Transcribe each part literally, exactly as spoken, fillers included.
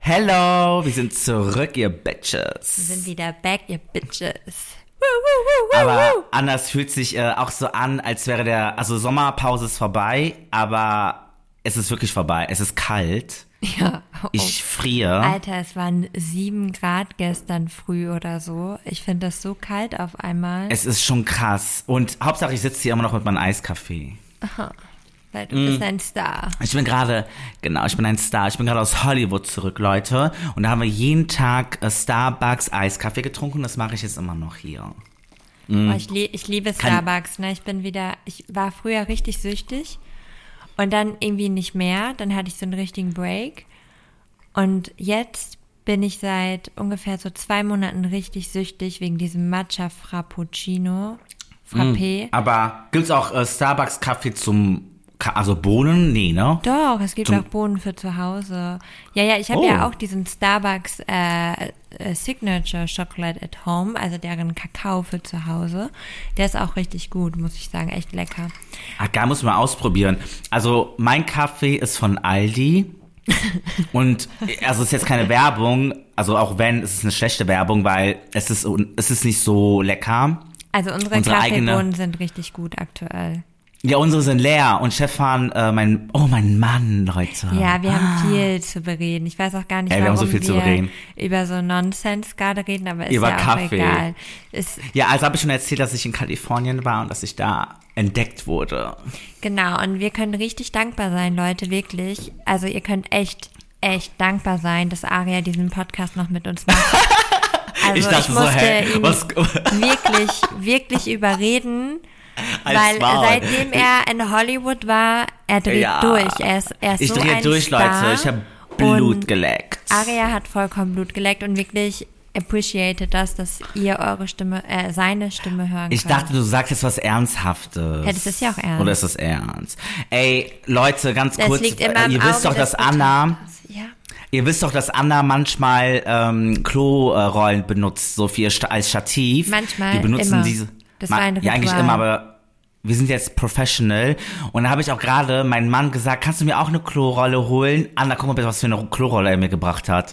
Hello, wir sind zurück, ihr Bitches. Wir sind wieder back, ihr Bitches. Aber Anna, es fühlt sich äh, auch so an, als wäre der, also Sommerpause ist vorbei, aber es ist wirklich vorbei. Es ist kalt. Ja. Oh. Ich friere. Alter, es waren sieben Grad gestern früh oder so. Ich finde das so kalt auf einmal. Es ist schon krass. Und Hauptsache, ich sitze hier immer noch mit meinem Eiskaffee. Aha. Weil du mm. bist ein Star. Ich bin gerade, genau, ich bin ein Star. Ich bin gerade aus Hollywood zurück, Leute. Und da haben wir jeden Tag Starbucks Eiskaffee getrunken. Das mache ich jetzt immer noch hier. Mm. Oh, ich, lie- ich liebe Starbucks. Ne? Ich bin wieder, ich war früher richtig süchtig. Und dann irgendwie nicht mehr. Dann hatte ich so einen richtigen Break. Und jetzt bin ich seit ungefähr so zwei Monaten richtig süchtig wegen diesem Matcha Frappuccino. Frappé. Mm, aber gibt's auch äh, Starbucks Kaffee zum, also Bohnen? Nee, ne? Doch, es gibt zum auch Bohnen für zu Hause. Ja, ja, ich habe oh. ja auch diesen Starbucks äh, äh, Signature Chocolate at Home, also deren Kakao für zu Hause. Der ist auch richtig gut, muss ich sagen, echt lecker. Ach, da muss man ausprobieren. Also mein Kaffee ist von Aldi. Und also es ist jetzt keine Werbung, also auch wenn, es ist eine schlechte Werbung, weil es ist, es ist nicht so lecker. Also unsere, unsere Kaffeebohnen eigene, sind richtig gut aktuell. Ja, unsere sind leer und Stefan, äh, mein, oh mein Mann, Leute. Ja, wir ah. haben viel zu bereden. Ich weiß auch gar nicht, Ey, warum wir, haben so viel zu bereden. über so Nonsens gerade reden, aber ist über ja Kaffee. auch egal. Ist, ja, also habe ich schon erzählt, dass ich in Kalifornien war und dass ich da entdeckt wurde. Genau, und wir können richtig dankbar sein, Leute, wirklich. Also ihr könnt echt, echt dankbar sein, dass Aria diesen Podcast noch mit uns macht. Also ich, dachte ich musste so, hey, ihn was? wirklich, wirklich überreden, Als weil Maul. seitdem er in Hollywood war, er dreht ja. durch. Er ist, er ist ich so drehe ein durch, Star. Leute. Ich habe Blut geleckt. Aria hat vollkommen Blut geleckt und wirklich appreciated das, dass ihr eure Stimme, äh, seine Stimme hören Ich könnt. dachte, du sagst jetzt was Ernsthaftes. Ja, das ist ja auch ernst. Oder ist das ernst? Ey, Leute, ganz das kurz. Liegt immer ihr im wisst Auge doch, dass des Anna... Ja. Ihr wisst doch, dass Anna manchmal ähm, Klorollen benutzt, so viel sta- als Stativ. Manchmal, Wir benutzen immer. diese. Das war ein Ja, eigentlich Ritual. immer, aber wir sind jetzt professional. Und da habe ich auch gerade meinem Mann gesagt, kannst du mir auch eine Klorolle holen? Anna, guck mal bitte, was für eine Klorolle er mir gebracht hat.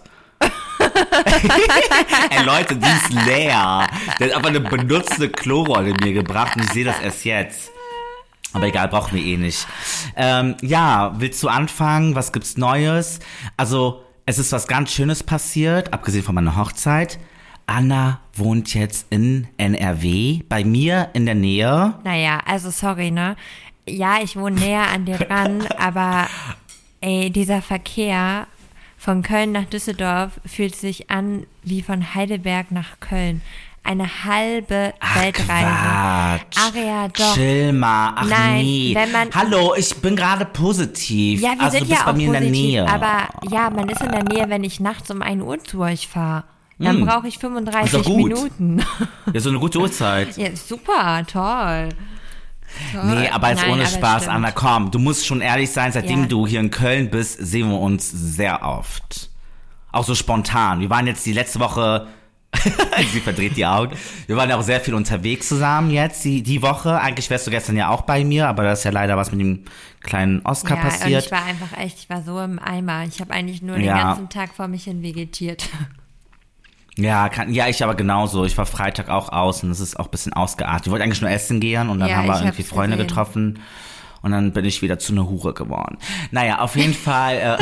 Ey Leute, die ist leer. Der hat einfach eine benutzte Klorolle mir gebracht und ich sehe das erst jetzt. Aber egal, brauchen wir eh nicht. Ähm, ja, willst du anfangen? Was gibt's Neues? Also, es ist was ganz Schönes passiert, abgesehen von meiner Hochzeit. Anna wohnt jetzt in N R W, bei mir in der Nähe. Naja, also sorry, ne? Ja, ich wohne näher an dir dran, aber ey, dieser Verkehr von Köln nach Düsseldorf fühlt sich an wie von Heidelberg nach Köln. Eine halbe Ach, Weltreise. Quatsch. Aria, doch. Chill mal. Ach Nein, nee. wenn man, Hallo, ich bin gerade positiv. ja, wir also, sind du bist ja bei auch mir positiv, in der Nähe. aber ja, man ist in der Nähe, wenn ich nachts um ein Uhr zu euch fahre. Dann Hm. brauche ich Ist doch fünfunddreißig gut. Minuten. Ja, so eine gute Uhrzeit. Ja, super, toll. toll. Nee, aber jetzt Nein, ohne aber Spaß, stimmt. Anna, komm. Du musst schon ehrlich sein, seitdem Ja. du hier in Köln bist, sehen wir uns sehr oft. Auch so spontan. Wir waren jetzt die letzte Woche... Sie verdreht die Augen. Wir waren ja auch sehr viel unterwegs zusammen jetzt, die, die Woche. Eigentlich wärst du gestern ja auch bei mir, aber da ist ja leider was mit dem kleinen Oscar ja, passiert. Und ich war einfach echt, ich war so im Eimer. Ich habe eigentlich nur Ja. den ganzen Tag vor mich hin vegetiert. Ja, kann, ja, ich aber genauso. Ich war Freitag auch aus und es ist auch ein bisschen ausgeartet. Wir wollten eigentlich nur essen gehen und dann Ja, haben wir ich irgendwie hab's Freunde gesehen. getroffen und dann bin ich wieder zu einer Hure geworden. Naja, auf jeden Fall... Äh,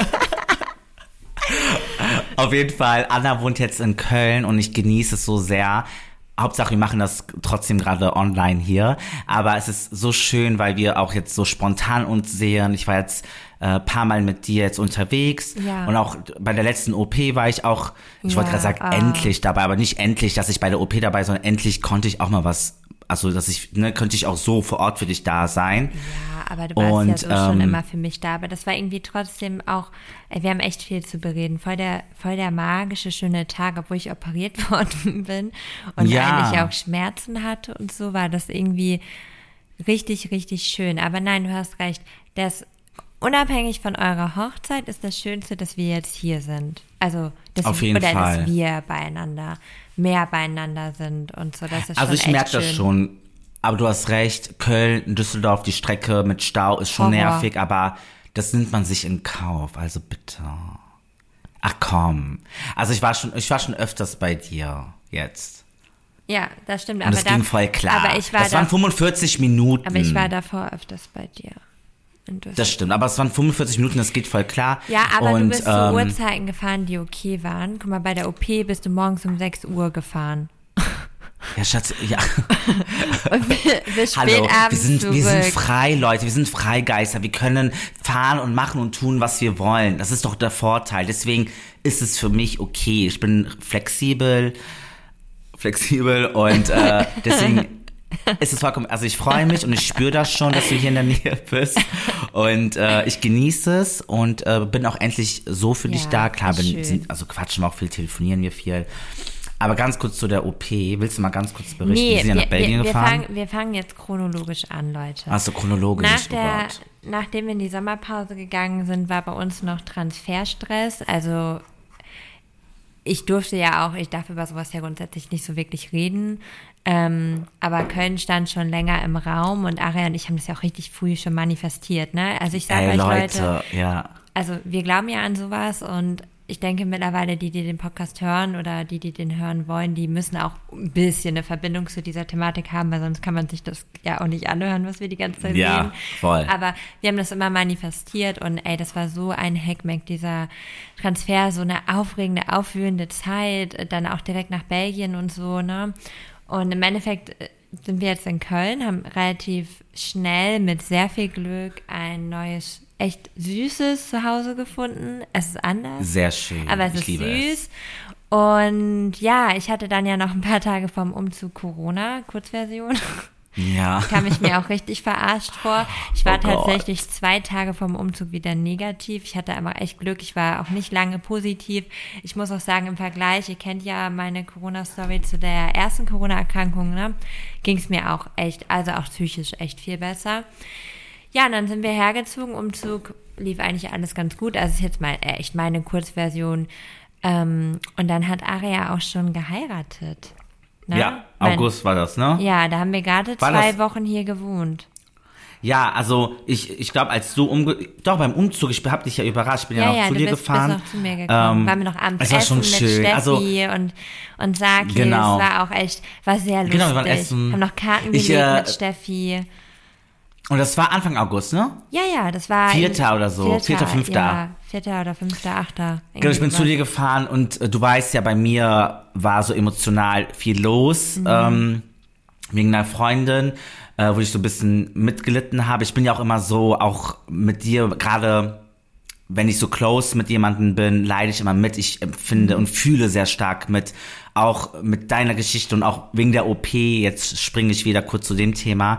Auf jeden Fall, Anna wohnt jetzt in Köln und ich genieße es so sehr. Hauptsache, wir machen das trotzdem gerade online hier. Aber es ist so schön, weil wir auch jetzt so spontan uns sehen. Ich war jetzt ein äh, paar Mal mit dir jetzt unterwegs. Ja. Und auch bei der letzten O P war ich auch, ich Ja, wollte gerade sagen, ah. endlich dabei. Aber nicht endlich, dass ich bei der O P dabei, sondern endlich konnte ich auch mal was, also dass ich, ne, könnte ich auch so vor Ort für dich da sein. Ja, aber du warst Und, ja so schon ähm, immer für mich da. Aber das war irgendwie trotzdem auch, ey, wir haben echt viel zu bereden. Voll der, voll der magische, schöne Tag, obwohl ich operiert worden bin und Ja. eigentlich auch Schmerzen hatte und so, war das irgendwie richtig, richtig schön. Aber nein, du hast recht. Das unabhängig von eurer Hochzeit ist das Schönste, dass wir jetzt hier sind. Also, dass, Auf jeden oder Fall. dass wir beieinander, mehr beieinander sind und so. Das ist Also schon ich echt merke das schön. schon. Aber du hast recht, Köln, Düsseldorf, die Strecke mit Stau ist schon Horror. nervig, aber das nimmt man sich in Kauf, also bitte. Ach komm. Also ich war schon, ich war schon öfters bei dir jetzt. Ja, das stimmt. Und aber das da, ging voll klar. Aber ich war das waren da, fünfundvierzig Minuten. aber ich war davor öfters bei dir. Das stimmt, aber es waren fünfundvierzig Minuten, das geht voll klar. Ja, aber und, du bist ähm, zu Uhrzeiten gefahren, die okay waren. Guck mal, bei der O P bist du morgens um sechs Uhr gefahren. Ja, Schatz, ja. Und bis spät Hallo, abends wir sind, zurück. wir sind frei, Leute, wir sind Freigeister. Wir können fahren und machen und tun, was wir wollen. Das ist doch der Vorteil. Deswegen ist es für mich okay. Ich bin flexibel, flexibel und äh, deswegen ist es vollkommen, also ich freue mich und ich spüre das schon, dass du hier in der Nähe bist und äh, ich genieße es und äh, bin auch endlich so für dich Ja, da. Klar, bin, schön. sind, also quatschen wir auch viel, telefonieren wir viel. Aber ganz kurz zu der O P. Willst du mal ganz kurz berichten? Nee, wir sind ja wir, nach Belgien wir, wir, gefahren. fangen, wir fangen jetzt chronologisch an, Leute. Achso, chronologisch. Nach oh der, Gott. nachdem wir in die Sommerpause gegangen sind, war bei uns noch Transferstress. Also ich durfte ja auch, ich darf über sowas ja grundsätzlich nicht so wirklich reden. Ähm, aber Köln stand schon länger im Raum und Aria und ich haben das ja auch richtig früh schon manifestiert, ne? Also ich sage Ey, euch, Leute, Leute, ja. also wir glauben ja an sowas und ich denke mittlerweile, die, die den Podcast hören oder die, die den hören wollen, die müssen auch ein bisschen eine Verbindung zu dieser Thematik haben, weil sonst kann man sich das ja auch nicht anhören, was wir die ganze Zeit Ja, reden. voll. Aber wir haben das immer manifestiert und ey, das war so ein Hackmack, dieser Transfer, so eine aufregende, aufwühlende Zeit, dann auch direkt nach Belgien und so, ne? Und im Endeffekt sind wir jetzt in Köln, haben relativ schnell mit sehr viel Glück ein neues, echt süßes Zuhause gefunden. Es ist anders. Sehr schön. Aber es ich ist liebe süß. Es. Und ja, ich hatte dann ja noch ein paar Tage vom Umzug Corona, Kurzversion. Ja. Kam ich mir auch richtig verarscht vor. Ich war Oh Gott. tatsächlich zwei Tage vom Umzug wieder negativ. Ich hatte aber echt Glück. Ich war auch nicht lange positiv. Ich muss auch sagen, im Vergleich, ihr kennt ja meine Corona-Story zu der ersten Corona-Erkrankung, ne? Ging es mir auch echt, also auch psychisch echt viel besser. Ja, und dann sind wir hergezogen. Umzug lief eigentlich alles ganz gut. Also ist jetzt mal echt meine Kurzversion. Ähm, und dann hat Aria auch schon geheiratet. Ne? Ja, Mein- August war das, ne? Ja, da haben wir gerade War zwei das- Wochen hier gewohnt. Ja, also ich, ich glaube, als du umge... Doch, beim Umzug, ich hab dich ja überrascht, ich bin ja, Ja, noch ja, zu du dir bist, gefahren. bist auch zu mir gekommen. Ähm, Waren wir noch abends es war essen schon mit schön. Steffi Also, und, und Saki. Genau. Es war auch echt, war sehr lustig. Genau, wir waren essen. Haben noch Karten Ich, gelegt äh, mit Steffi. und das war Anfang August, ne? Ja, ja, das war... Vierter oder so, vierter, fünfter. Ja, vierter oder fünfter, achter. Genau, ich bin irgendwie zu dir was. gefahren und äh, du weißt ja, bei mir war so emotional viel los, Mhm. ähm, wegen einer Freundin, äh, wo ich so ein bisschen mitgelitten habe. Ich bin ja auch immer so, auch mit dir, gerade wenn ich so close mit jemandem bin, leide ich immer mit. Ich empfinde und fühle sehr stark mit, auch mit deiner Geschichte und auch wegen der O P, jetzt springe ich wieder kurz zu dem Thema,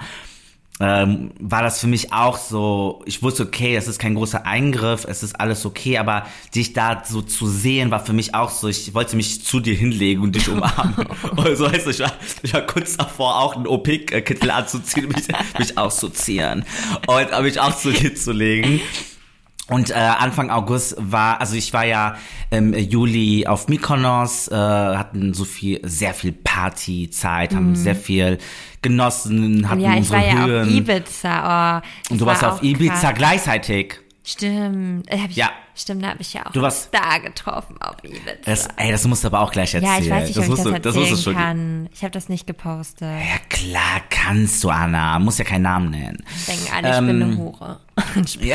ähm, war das für mich auch so, ich wusste, okay, es ist kein großer Eingriff, es ist alles okay, aber dich da so zu sehen, war für mich auch so, ich wollte mich zu dir hinlegen und dich umarmen. Und so heißt es, ich war, ich war kurz davor, auch einen O P-Kittel anzuziehen, mich, mich auszuziehen und mich auch zu dir zu legen. Und äh, Anfang August war, also ich war ja im Juli auf Mykonos, äh, hatten so viel, sehr viel Partyzeit, haben sehr viel genossen, hatten Ja, ich unsere war ja Höhen. auf Ibiza. Oh, Und du das warst war auf auch Ibiza krass. gleichzeitig. Stimmt. Äh, Hab ich, Ja. Stimmt, da habe ich ja auch Du warst- einen Star getroffen auf Ibiza. Das, ey, das musst du aber auch gleich erzählen. ja, ich weiß nicht, das ob musst ich du, das musst du erzählen schon. kann. Ich habe das nicht gepostet. Ja klar, kannst du, Anna. Muss ja keinen Namen nennen. Denken alle, ich bin Ähm, eine Hure. Ja.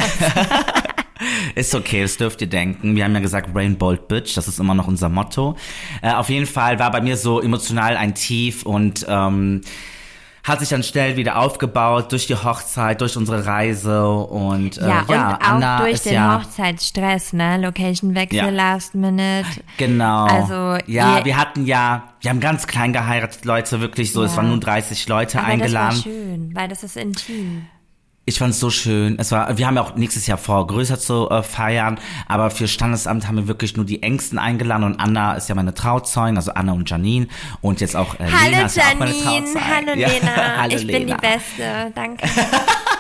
Ist okay, das dürft ihr denken. Wir haben ja gesagt, Rainbow Bitch, das ist immer noch unser Motto. Äh, auf jeden Fall war bei mir so emotional ein Tief und ähm, hat sich dann schnell wieder aufgebaut durch die Hochzeit, durch unsere Reise und äh, Ja, ja, und auch Anna durch ist den ja Hochzeitsstress, ne? Location-Wechsel, Ja. Last Minute. genau. Also, ja, ihr- wir hatten ja, wir haben ganz klein geheiratet, Leute, wirklich so. Es Ja. waren nur dreißig Leute Aber eingeladen. das war schön, weil das ist intim. Ich fand's so schön. Es war, wir haben ja auch nächstes Jahr vor, größer zu äh, feiern, aber für Standesamt haben wir wirklich nur die Engsten eingeladen und Anna ist ja meine Trauzeugin, also Anna und Janine und jetzt auch äh, Hallo Lena ist ja auch meine Janine, Trauzeugin. hallo Ja, Lena, hallo ich bin die Lena. Beste, danke.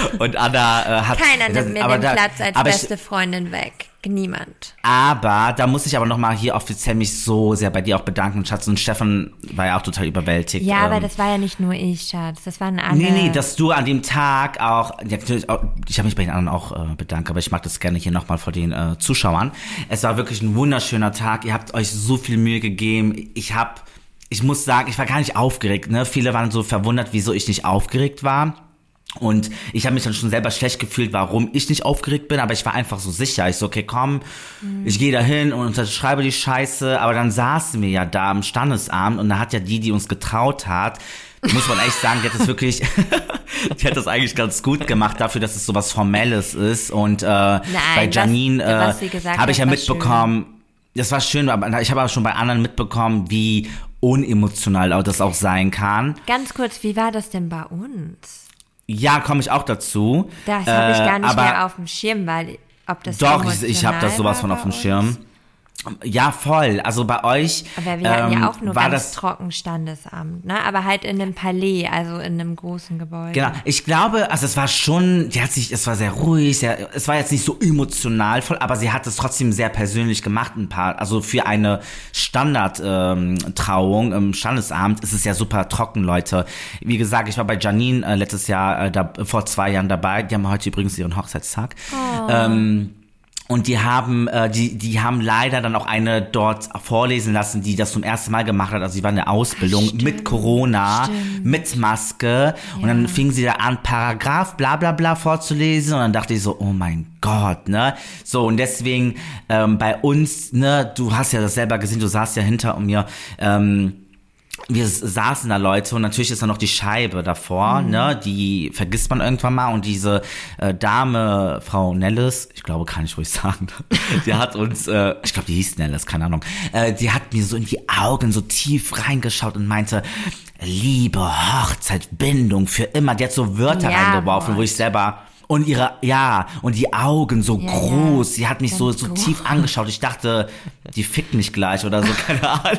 Und Anna äh, hat... Keiner das, nimmt mir aber den da, Platz als aber beste ich, Freundin weg. Niemand. Aber da muss ich aber nochmal hier offiziell mich so sehr bei dir auch bedanken, Schatz. Und Stefan war ja auch total überwältigt. Ja, ähm, aber das war ja nicht nur ich, Schatz. Das waren alle. Nee, nee, dass du an dem Tag auch, ja, auch ich habe mich bei den anderen auch äh, bedankt, aber ich mag das gerne hier nochmal vor den äh, Zuschauern. Es war wirklich ein wunderschöner Tag. Ihr habt euch so viel Mühe gegeben. Ich habe, ich muss sagen, ich war gar nicht aufgeregt. Ne? Viele waren so verwundert, wieso ich nicht aufgeregt war. Und ich habe mich dann schon selber schlecht gefühlt, warum ich nicht aufgeregt bin, aber ich war einfach so sicher. Ich so, okay, komm, mhm. ich gehe da hin und unterschreibe die Scheiße. Aber dann saßen wir ja da am Standesamt und da hat ja die, die uns getraut hat, muss man echt sagen, die hat das wirklich, die hat das eigentlich ganz gut gemacht dafür, dass es so was Formelles ist. Und äh, Nein, bei Janine äh, habe ich ja mitbekommen, schön. Das war schön, aber ich habe aber schon bei anderen mitbekommen, wie unemotional das auch sein kann. Ganz kurz, wie war das denn bei uns? Ja, komme ich auch dazu. Das habe ich gar nicht äh, mehr auf dem Schirm, weil ob das Doch, ich, ich habe das sowas von auf dem Schirm. Ja, voll. Also bei euch Aber wir hatten ähm, ja auch nur war ganz das trocken Standesamt, ne? Aber halt in einem Palais, also in einem großen Gebäude. Genau. Ich glaube, also es war schon, die hat sich, es war sehr ruhig, sehr, es war jetzt nicht so emotional voll, aber sie hat es trotzdem sehr persönlich gemacht, ein paar. Also für eine Standard-Trauung ähm, im Standesamt ist es ja super trocken, Leute. Wie gesagt, ich war bei Janine äh, letztes Jahr, äh, da, vor zwei Jahren dabei. Die haben heute übrigens ihren Hochzeitstag. Oh. Ähm, Und die haben, äh, die, die haben leider dann auch eine dort vorlesen lassen, die das zum ersten Mal gemacht hat. Also sie war in der Ausbildung Stimmt, mit Corona, stimmt. mit Maske. Ja. Und dann fing sie da an, Paragraph, bla bla bla vorzulesen. Und dann dachte ich so, oh mein Gott, ne? So, und deswegen ähm, bei uns, ne, du hast ja das selber gesehen, du saßt ja hinter mir, ähm, wir saßen da Leute und natürlich ist da noch die Scheibe davor, mhm. ne, die vergisst man irgendwann mal und diese äh, Dame, Frau Nelles, ich glaube, kann ich ruhig sagen, die hat uns, äh, ich glaube, die hieß Nelles, keine Ahnung, äh, die hat mir so in die Augen so tief reingeschaut und meinte, Liebe, Hochzeit, Bindung, für immer, die hat so Wörter ja, reingeworfen, boah. Wo ich selber... Und ihre, ja, und die Augen so ja, groß, ja. sie hat mich so, so tief angeschaut, ich dachte, die fickt mich gleich oder so, keine Ahnung.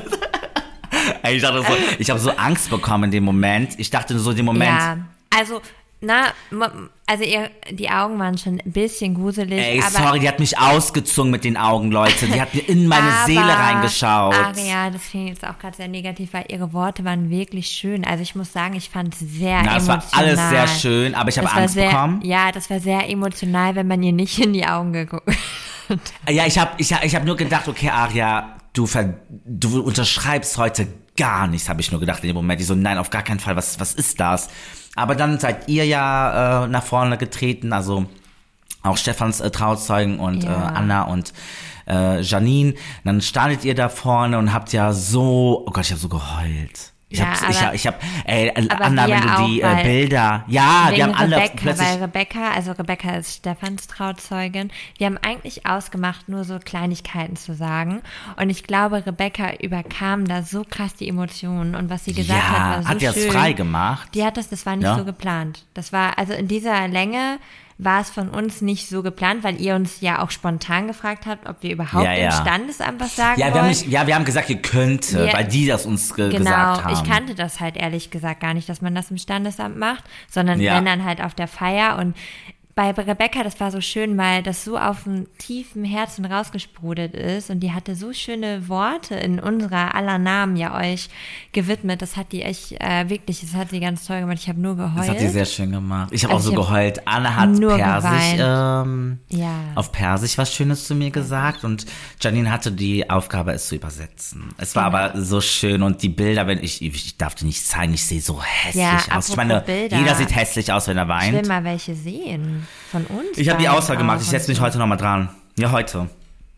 Ich dachte so, ich habe so Angst bekommen in dem Moment. Ich dachte so in dem Moment. Ja, also, na, also ihr, die Augen waren schon ein bisschen gruselig. Ey, aber sorry, die hat mich ausgezogen mit den Augen, Leute. Die hat mir in meine aber, Seele reingeschaut. Ach ja, das finde ich jetzt auch gerade sehr negativ, weil ihre Worte waren wirklich schön. Also ich muss sagen, ich fand es sehr Na, emotional. Das war alles sehr schön, aber ich habe Angst sehr, bekommen. Ja, das war sehr emotional, wenn man ihr nicht in die Augen geguckt hat. Ja, ich habe ich, ich hab nur gedacht, okay, Aria, du, ver, du unterschreibst heute gar nichts, habe ich nur gedacht in dem Moment. Ich so, nein, auf gar keinen Fall, was, was ist das? Aber dann seid ihr ja äh, nach vorne getreten, also auch Stefans äh, Trauzeugen und ja. äh, Anna und äh, Janine. Dann standet ihr da vorne und habt ja so, oh Gott, ich habe so geheult. Ich ja, hab, aber, ich hab, ich hab, ey, Anna, wenn du auch, die äh, Bilder, ja, wir haben alle Rebecca, plötzlich... Weil Rebecca, also Rebecca ist Stefans Trauzeugin, wir haben eigentlich ausgemacht, nur so Kleinigkeiten zu sagen. Und ich glaube, Rebecca überkam da so krass die Emotionen und was sie gesagt ja, hat, war so hat die schön. das frei gemacht? Die hat das, das war nicht ja. so geplant. Das war, also in dieser Länge war es von uns nicht so geplant, weil ihr uns ja auch spontan gefragt habt, ob wir überhaupt ja, ja. im Standesamt was sagen ja, wir wollen. haben nicht, ja, wir haben gesagt, ihr könnt, wir, weil die das uns ge- genau, gesagt haben. Ich kannte das halt ehrlich gesagt gar nicht, dass man das im Standesamt macht, sondern ja. wenn dann halt auf der Feier. Und bei Rebecca, das war so schön, weil das so auf dem tiefen Herzen rausgesprudelt ist und die hatte so schöne Worte in unserer aller Namen ja euch gewidmet. Das hat die echt, äh, wirklich, das hat sie ganz toll gemacht. Ich habe nur geheult. Das hat die sehr schön gemacht. Ich habe also auch so geheult. Anna hat Persisch, ähm, ja. auf Persisch was Schönes zu mir gesagt und Janine hatte die Aufgabe, es zu übersetzen. Es war ja. aber so schön und die Bilder, wenn ich, ich darf die nicht zeigen, ich sehe so hässlich ja, aus. Ich meine, Bilder. Jeder sieht hässlich aus, wenn er weint. Ich will mal welche sehen. Von uns. Ich habe die Auswahl gemacht. Ich setze mich heute nochmal dran. Ja, heute.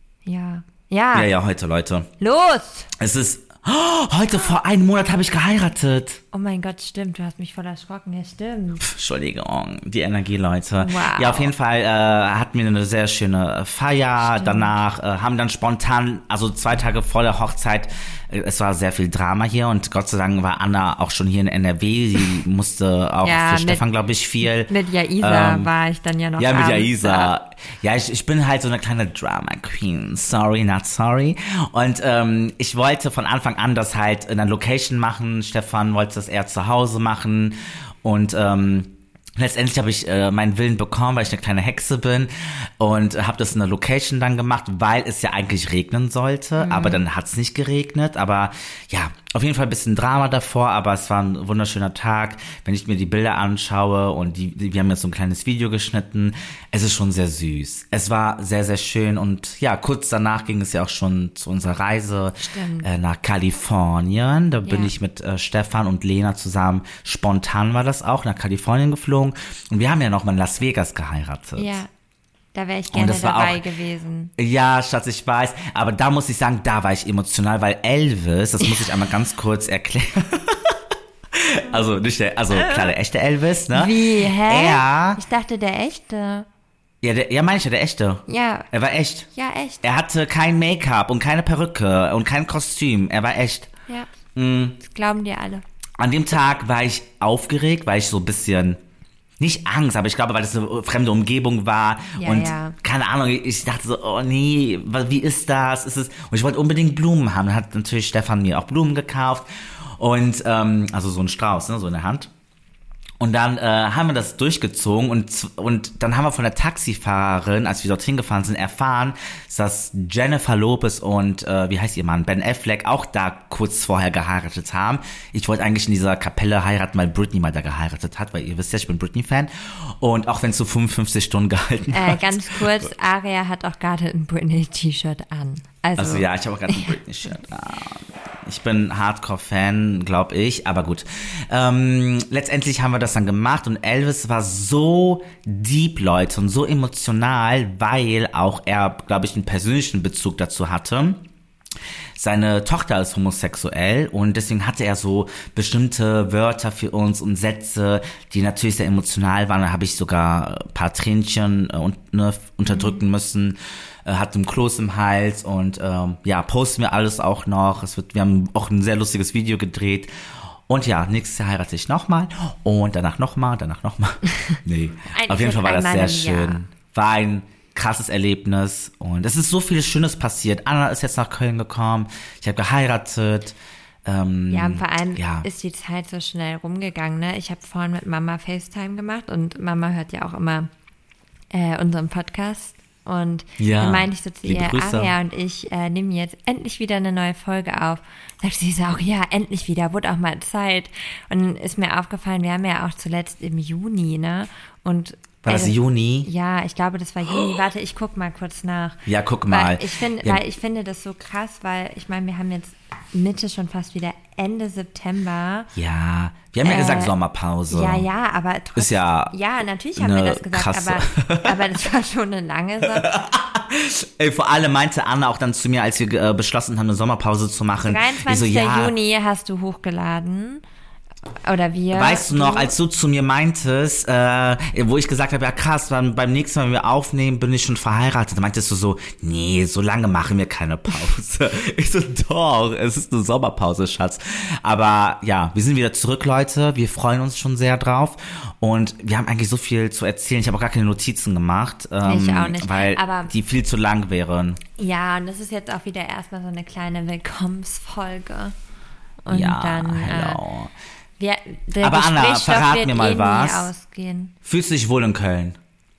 Ja. Ja. Ja, ja, heute, Leute. Los! Es ist... Oh, heute vor einem Monat habe ich geheiratet. Oh mein Gott, stimmt. Du hast mich voll erschrocken. Ja, stimmt. Pff, Entschuldigung, die Energie, Leute. Wow. Ja, auf jeden Fall äh, hatten wir eine sehr schöne Feier. Stimmt. Danach äh, haben dann spontan, also zwei Tage vor der Hochzeit, äh, es war sehr viel Drama hier und Gott sei Dank war Anna auch schon hier in N R W. Sie musste auch ja, für mit, Stefan, glaube ich, viel. Mit Jaisa ähm, war ich dann ja noch. Ja, mit Jaisa. Ja, ich, ich bin halt so eine kleine Drama Queen. Sorry, not sorry. Und ähm, ich wollte von Anfang an das halt in einer Location machen. Stefan wollte das eher zu Hause machen. Und ähm, Und letztendlich habe ich äh, meinen Willen bekommen, weil ich eine kleine Hexe bin und äh, habe das in der Location dann gemacht, weil es ja eigentlich regnen sollte, mhm. aber dann hat es nicht geregnet, aber ja, auf jeden Fall ein bisschen Drama davor, aber es war ein wunderschöner Tag, wenn ich mir die Bilder anschaue und die, die wir haben jetzt so ein kleines Video geschnitten, es ist schon sehr süß. Es war sehr, sehr schön und ja, kurz danach ging es ja auch schon zu unserer Reise äh, nach Kalifornien, da ja. bin ich mit äh, Stefan und Lena zusammen, spontan war das auch, nach Kalifornien geflogen. Und wir haben ja noch mal in Las Vegas geheiratet. Ja, da wäre ich gerne dabei auch, gewesen. Ja, Schatz, ich weiß. Aber da muss ich sagen, da war ich emotional, weil Elvis, das muss ich einmal ganz kurz erklären. also nicht der, also klar, der echte Elvis, ne? Wie, hä? Er, ich dachte, der echte. Ja, der, ja, meine ich ja, der echte. Ja. Er war echt. Ja, echt. Er hatte kein Make-up und keine Perücke und kein Kostüm. Er war echt. Ja, mhm. Das glauben dir alle. An dem Tag war ich aufgeregt, weil ich so ein bisschen... Nicht Angst, aber ich glaube, weil das eine fremde Umgebung war ja, und ja. keine Ahnung, ich dachte so, oh nee, wie ist das? Ist es? Und ich wollte unbedingt Blumen haben. Dann hat natürlich Stefan mir auch Blumen gekauft und ähm, also so ein Strauß, ne, so in der Hand. Und dann äh, haben wir das durchgezogen und und dann haben wir von der Taxifahrerin, als wir dorthin gefahren sind, erfahren, dass Jennifer Lopez und äh, wie heißt ihr Mann, Ben Affleck auch da kurz vorher geheiratet haben. Ich wollte eigentlich in dieser Kapelle heiraten, weil Britney mal da geheiratet hat, weil ihr wisst ja, ich bin Britney-Fan. Und auch wenn es so fünfundfünfzig Stunden gehalten äh, hat. Ganz kurz, Aria hat auch gerade ein Britney-T-Shirt an. Also, also ja, ich habe auch gerade ein Britney-Shirt an. Ich bin Hardcore-Fan, glaube ich, aber gut. Ähm, letztendlich haben wir das dann gemacht und Elvis war so deep, Leute, und so emotional, weil auch er, glaube ich, einen persönlichen Bezug dazu hatte. Seine Tochter ist homosexuell und deswegen hatte er so bestimmte Wörter für uns und Sätze, die natürlich sehr emotional waren. Da habe ich sogar ein paar Tränchen äh, ne, unterdrücken mhm. müssen. Hat einen Kloß im Hals und ähm, ja, posten wir alles auch noch. Es wird, wir haben auch ein sehr lustiges Video gedreht. Und ja, nächstes Jahr heirate ich nochmal und danach nochmal, danach nochmal. Nee, auf jeden Fall war das sehr schön. War ein krasses Erlebnis und es ist so viel Schönes passiert. Anna ist jetzt nach Köln gekommen, ich habe geheiratet. Ähm, ja, und vor allem ja. ist die Zeit so schnell rumgegangen. Ne? Ich habe vorhin mit Mama FaceTime gemacht und Mama hört ja auch immer äh, unseren Podcast. Und ja, dann meinte ich so zu ihr, Grüße. Aria und ich äh, nehmen jetzt endlich wieder eine neue Folge auf. Sagt sie so auch, ja, endlich wieder, wurde auch mal Zeit. Und dann ist mir aufgefallen, wir haben ja auch zuletzt im Juni, ne? Und war das äh, Juni? Ja, ich glaube, das war Juni. Warte, ich guck mal kurz nach. Ja, guck mal. Weil ich, find, ja. weil ich finde das so krass, weil ich meine, wir haben jetzt Mitte schon fast wieder Ende September. Ja, wir haben ja äh, gesagt Sommerpause. Ja, ja, aber trotzdem. Ist ja Ja, natürlich haben wir das gesagt, krasse. aber, aber das war schon eine lange Sache. Ey, vor allem meinte Anna auch dann zu mir, als wir äh, beschlossen haben, eine Sommerpause zu machen. dreiundzwanzigster So, ja, Juni hast du hochgeladen. Oder wir. Weißt du noch, als du zu mir meintest, äh, wo ich gesagt habe, ja krass, beim, beim nächsten Mal, wenn wir aufnehmen, bin ich schon verheiratet. Da meintest du so, nee, so lange machen wir keine Pause. Ich so, doch, es ist eine Sommerpause, Schatz. Aber ja, wir sind wieder zurück, Leute. Wir freuen uns schon sehr drauf. Und wir haben eigentlich so viel zu erzählen. Ich habe auch gar keine Notizen gemacht. Ähm, ich auch nicht. Weil aber die viel zu lang wären. Ja, und das ist jetzt auch wieder erstmal so eine kleine Willkommensfolge. Und ja, dann. hello. Äh, Wir, der Aber Anna, verrat wird mir mal eh was. Ausgehen. Fühlst du dich wohl in Köln?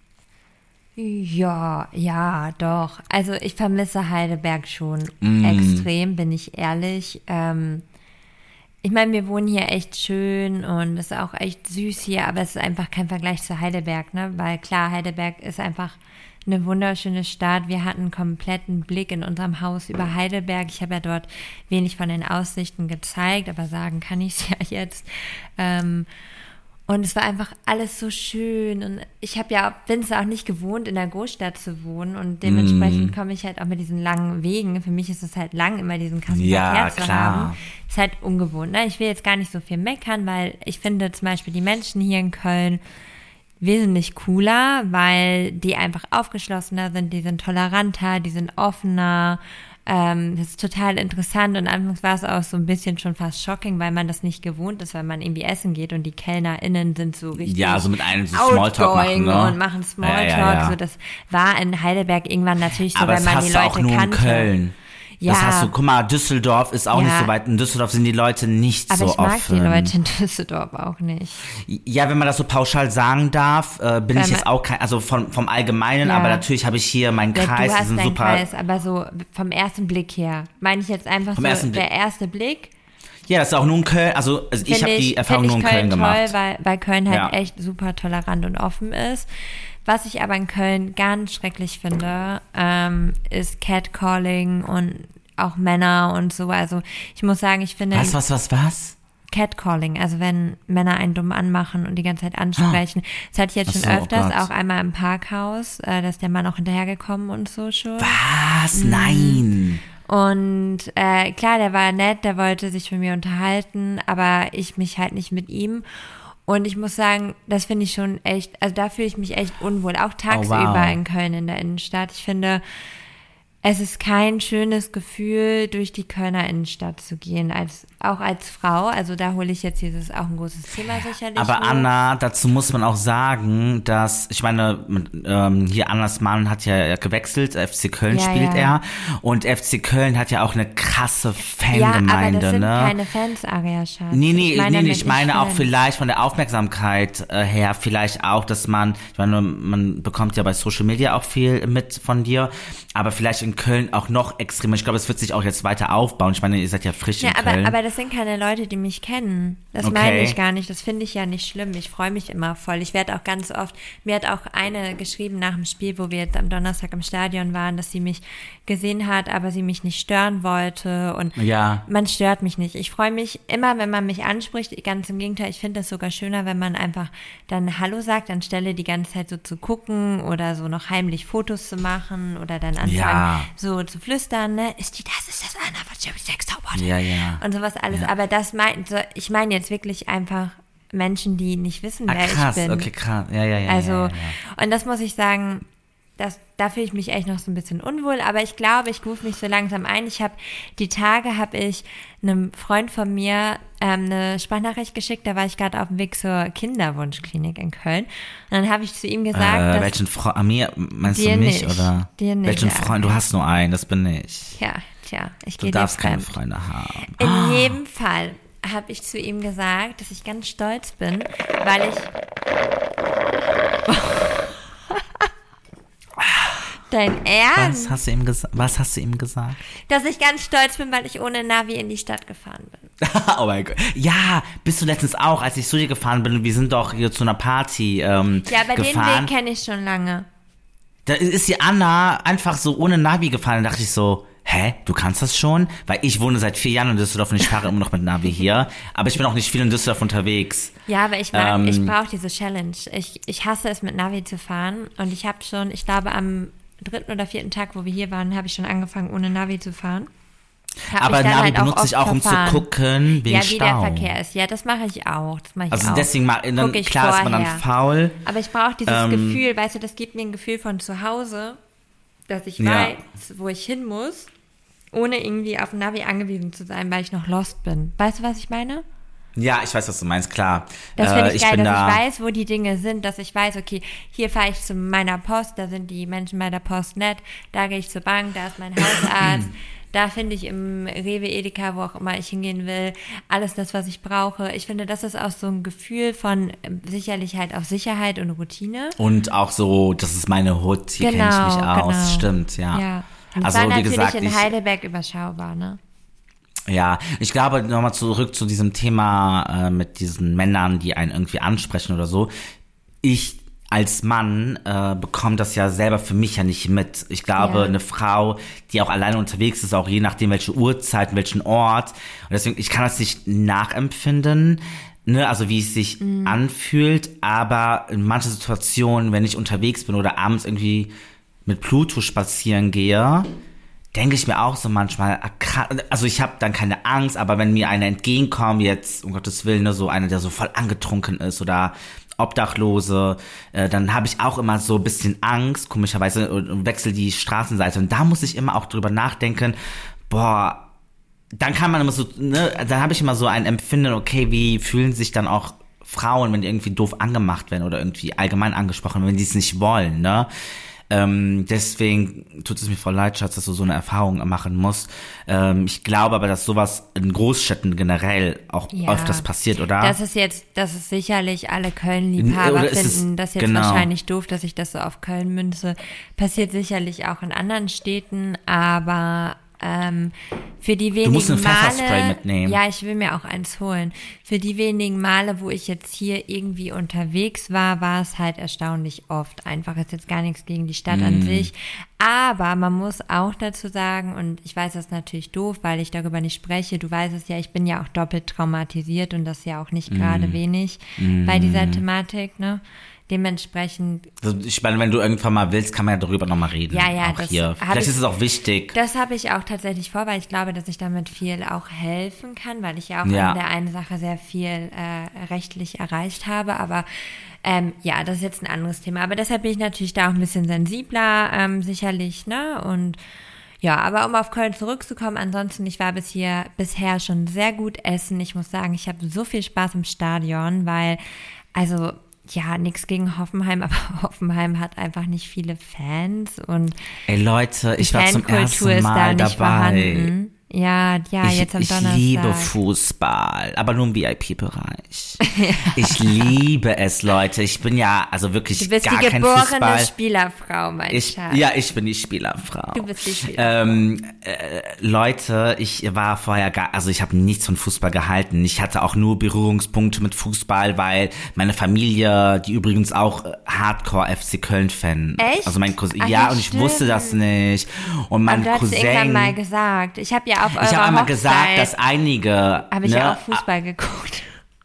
Ja, ja, doch. Also ich vermisse Heidelberg schon Mm. extrem, bin ich ehrlich. Ähm, ich meine, wir wohnen hier echt schön und es ist auch echt süß hier, aber es ist einfach kein Vergleich zu Heidelberg, ne? Weil klar, Heidelberg ist einfach eine wunderschöne Stadt. Wir hatten einen kompletten Blick in unserem Haus über Heidelberg. Ich habe ja dort wenig von den Aussichten gezeigt, aber sagen kann ich es ja jetzt. Ähm, und es war einfach alles so schön. Und ich habe ja, bin es auch nicht gewohnt, in der Großstadt zu wohnen. Und dementsprechend mm. komme ich halt auch mit diesen langen Wegen. Für mich ist es halt lang, immer diesen krassen ja, Verkehr zu klar. haben. Ist halt ungewohnt. Ne? Ich will jetzt gar nicht so viel meckern, weil ich finde zum Beispiel die Menschen hier in Köln wesentlich cooler, weil die einfach aufgeschlossener sind, die sind toleranter, die sind offener. Ähm, das ist total interessant und anfangs war es auch so ein bisschen schon fast shocking, weil man das nicht gewohnt ist, weil man irgendwie essen geht und die KellnerInnen sind so richtig ja, so mit einem so Smalltalk machen, ne? und machen Smalltalk. Ja, ja, ja. So, das war in Heidelberg irgendwann natürlich so, aber weil man die hast du Leute auch nur kannte. In Köln. Ja. Das hast du, guck mal, Düsseldorf ist auch Ja. nicht so weit. In Düsseldorf sind die Leute nicht Aber so ich mag offen. die Leute in Düsseldorf auch nicht. Ja, wenn man das so pauschal sagen darf, äh, bin Weil ich jetzt man- auch kein, also vom, vom Allgemeinen, Ja. aber natürlich habe ich hier meinen Ja, Kreis, du die hast sind deinen super. Kreis, aber so vom ersten Blick her. Meine ich jetzt einfach Vom so, ersten Blick. der erste Blick. Ja, das ist auch nur in Köln, also, also ich Find habe die Erfahrung find nur in ich Köln gemacht. toll, weil, weil Köln halt Ja. echt super tolerant und offen ist. Was ich aber in Köln ganz schrecklich finde, ähm, ist Catcalling und auch Männer und so. Also ich muss sagen, ich finde Was, was, was, was? Catcalling, also wenn Männer einen dumm anmachen und die ganze Zeit ansprechen. Das hatte ich jetzt Ach schon so, oh öfters, Gott. auch einmal im Parkhaus, äh, da ist der Mann auch hinterhergekommen und so schon. Was? Nein. Und äh, klar, der war nett, der wollte sich mit mir unterhalten, aber ich mich halt nicht mit ihm. Und ich muss sagen, das finde ich schon echt, also da fühle ich mich echt unwohl, auch tagsüber wow. in Köln in der Innenstadt. Ich finde, es ist kein schönes Gefühl, durch die Kölner Innenstadt zu gehen, als auch als Frau. Also da hole ich jetzt dieses auch ein großes Thema sicherlich. Aber hoch. Anna, dazu muss man auch sagen, dass, ich meine, ähm, hier Annas Mann hat ja gewechselt, F C Köln Ja, spielt ja. er und F C Köln hat ja auch eine krasse Ja, aber Fangemeinde, das sind ne? keine Fans, Aria Schatz. Nee, nee, ich meine, nee, nee, damit ich meine auch Fans. vielleicht von der Aufmerksamkeit äh, her, vielleicht auch, dass man, ich meine, man bekommt ja bei Social Media auch viel mit von dir, aber vielleicht in Köln auch noch extremer. Ich glaube, es wird sich auch jetzt weiter aufbauen. Ich meine, ihr seid ja frisch Ja, in aber, Köln. aber das sind keine Leute, die mich kennen. Das Okay. meine ich gar nicht. Das finde ich ja nicht schlimm. Ich freue mich immer voll. Ich werde auch ganz oft, mir hat auch eine geschrieben nach dem Spiel, wo wir jetzt am Donnerstag im Stadion waren, dass sie mich gesehen hat, aber sie mich nicht stören wollte. Und Ja. man stört mich nicht. Ich freue mich immer, wenn man mich anspricht. Ganz im Gegenteil, ich finde es sogar schöner, wenn man einfach dann Hallo sagt, anstelle die ganze Zeit so zu gucken oder so noch heimlich Fotos zu machen oder dann anfangen Ja. so zu flüstern, ne? Ist die das? Ist das Anna von Jerry Sex Taubot? Ja, ja. Und sowas alles. Ja. Aber das mein, so, ich meine jetzt wirklich einfach Menschen, die nicht wissen, Ah, wer krass, ich bin. okay, krass. Ja, ja, ja. Also, ja, ja, ja. und das muss ich sagen, das, da fühle ich mich echt noch so ein bisschen unwohl, aber ich glaube, ich rufe mich so langsam ein. Ich habe, die Tage habe ich einem Freund von mir ähm, eine Sprachnachricht geschickt, da war ich gerade auf dem Weg zur Kinderwunschklinik in Köln. Und dann habe ich zu ihm gesagt, Äh, dass, welchen Freund, mir, meinst Dir du mich, nicht. oder? Dir nicht, welchen ja. Freund, du hast nur einen, das bin ich. ja, tja, ich Du gehe dir darfst keine fremd. Freunde haben. In jedem Fall habe ich zu ihm gesagt, dass ich ganz stolz bin, weil ich Dein Ernst? Was hast du ihm gesagt? Was hast du ihm gesagt? Dass ich ganz stolz bin, weil ich ohne Navi in die Stadt gefahren bin. Oh mein Gott. Ja, bist du letztens auch, als ich zu dir gefahren bin, wir sind doch hier zu einer Party ähm, Ja, aber gefahren. den Weg kenne ich schon lange. Da ist die Anna einfach so ohne Navi gefahren. Da dachte ich so, hä, du kannst das schon? Weil ich wohne seit vier Jahren in Düsseldorf und ich fahre immer noch mit Navi hier. Aber ich bin auch nicht viel in Düsseldorf unterwegs. Ja, aber ich, mag- Ähm, ich brauche diese Challenge. Ich, ich hasse es, mit Navi zu fahren. Und ich habe schon, ich glaube, am dritten oder vierten Tag, wo wir hier waren, habe ich schon angefangen, ohne Navi zu fahren. Hab Aber mich dann Navi halt auch benutze ich oft auch, um zu verfahren. gucken, wegen Ja, wie der Stau. Verkehr ist. Ja, das mache ich auch. Das mache ich Also auch. deswegen, ma- dann, Guck ich klar ist man dann vorher. faul. Aber ich brauche dieses Ähm, Gefühl, weißt du, das gibt mir ein Gefühl von zu Hause, dass ich Ja. weiß, wo ich hin muss, ohne irgendwie auf ein Navi angewiesen zu sein, weil ich noch lost bin. Weißt du, was ich meine? Ja, ich weiß, was du meinst, klar. Das Äh, finde ich geil, bin dass da, ich weiß, wo die Dinge sind, dass ich weiß, okay, hier fahre ich zu meiner Post, da sind die Menschen bei der Post nett, da gehe ich zur Bank, da ist mein Hausarzt, da finde ich im Rewe, Edeka, wo auch immer ich hingehen will, alles das, was ich brauche. Ich finde, das ist auch so ein Gefühl von äh, sicherlich halt auch Sicherheit und Routine. Und auch so, das ist meine Hut, hier kenne ich mich aus. genau. Stimmt, ja. Ja. Und Also war wie natürlich gesagt, in ich, Heidelberg überschaubar, ne? ja, ich glaube, nochmal zurück zu diesem Thema äh, mit diesen Männern, die einen irgendwie ansprechen oder so. Ich als Mann äh, bekomme das ja selber für mich ja nicht mit. Ich glaube, Ja. eine Frau, die auch alleine unterwegs ist, auch je nachdem, welche Uhrzeit, welchen Ort. Und deswegen, ich kann das nicht nachempfinden, ne, also wie es sich Mhm. anfühlt, aber in manchen Situationen, wenn ich unterwegs bin oder abends irgendwie mit Pluto spazieren gehe, denke ich mir auch so manchmal, ah, krass, also ich habe dann keine Angst, aber wenn mir einer entgegenkommt, jetzt um Gottes Willen, ne, so einer, der so voll angetrunken ist oder Obdachlose, äh, dann habe ich auch immer so ein bisschen Angst, komischerweise, und, und wechsle die Straßenseite. Und da muss ich immer auch drüber nachdenken, boah, dann kann man immer so, ne, dann habe ich immer so ein Empfinden, okay, wie fühlen sich dann auch Frauen, wenn die irgendwie doof angemacht werden oder irgendwie allgemein angesprochen, wenn die es nicht wollen, ne? Ähm, deswegen tut es mir voll leid, Schatz, dass du so eine Erfahrung machen musst. Ähm, ich glaube aber, dass sowas in Großstädten generell auch Ja. öfters passiert, oder? Das ist jetzt, das ist sicherlich alle Köln-Liebhaber Oder ist es- finden das jetzt genau. wahrscheinlich doof, dass ich das so auf Köln münze. Passiert sicherlich auch in anderen Städten, aber ähm, für die wenigen musst ein Pfefferspray Male, mitnehmen. ja, ich will mir auch eins holen. Für die wenigen Male, wo ich jetzt hier irgendwie unterwegs war, war es halt erstaunlich oft. Einfach ist jetzt gar nichts gegen die Stadt Mm. an sich. Aber man muss auch dazu sagen, und ich weiß das ist natürlich doof, weil ich darüber nicht spreche. Du weißt es ja, ich bin ja auch doppelt traumatisiert und das ja auch nicht gerade Mm. wenig Mm. bei dieser Thematik, ne? Dementsprechend, Also ich meine, wenn du irgendwann mal willst, kann man ja darüber nochmal reden. Ja, ja, auch das hier. hab Vielleicht ich- ist es auch wichtig. das habe ich auch tatsächlich vor, weil ich glaube, dass ich damit viel auch helfen kann, weil ich ja auch Ja. in der einen Sache sehr viel äh, rechtlich erreicht habe. Aber ähm, ja, das ist jetzt ein anderes Thema. Aber deshalb bin ich natürlich da auch ein bisschen sensibler, ähm, sicherlich, ne? Und ja, aber um auf Köln zurückzukommen, ansonsten, ich war bis hier bisher schon sehr gut essen. Ich muss sagen, ich habe so viel Spaß im Stadion, weil, also ja, nichts gegen Hoffenheim, aber Hoffenheim hat einfach nicht viele Fans und Ey Leute, ich die war zum Fankultur ersten ist da Mal nicht dabei. vorhanden. Ja, ja, Ich, jetzt am ich Donnerstag. liebe Fußball, aber nur im V I P-Bereich. Ich liebe es, Leute. Ich bin ja also wirklich Du bist gar die kein geborene Fußball. Spielerfrau, mein Ich, Schatz. ja, ich bin die Spielerfrau. Du bist die Spielerfrau. Ähm, äh, Leute, ich war vorher gar, also ich habe nichts von Fußball gehalten. Ich hatte auch nur Berührungspunkte mit Fußball, weil meine Familie, die übrigens auch äh, Hardcore-F C Köln-Fan. Echt? Also mein Cousin, Ach ja, ja, und ich stimmt. wusste das nicht. Und mein Aber du hast Cousin. irgendwann mal gesagt. Ich habe ja auf eurer ich habe einmal Hochzeit, gesagt, dass einige. habe ich ne, ja auch Fußball geguckt.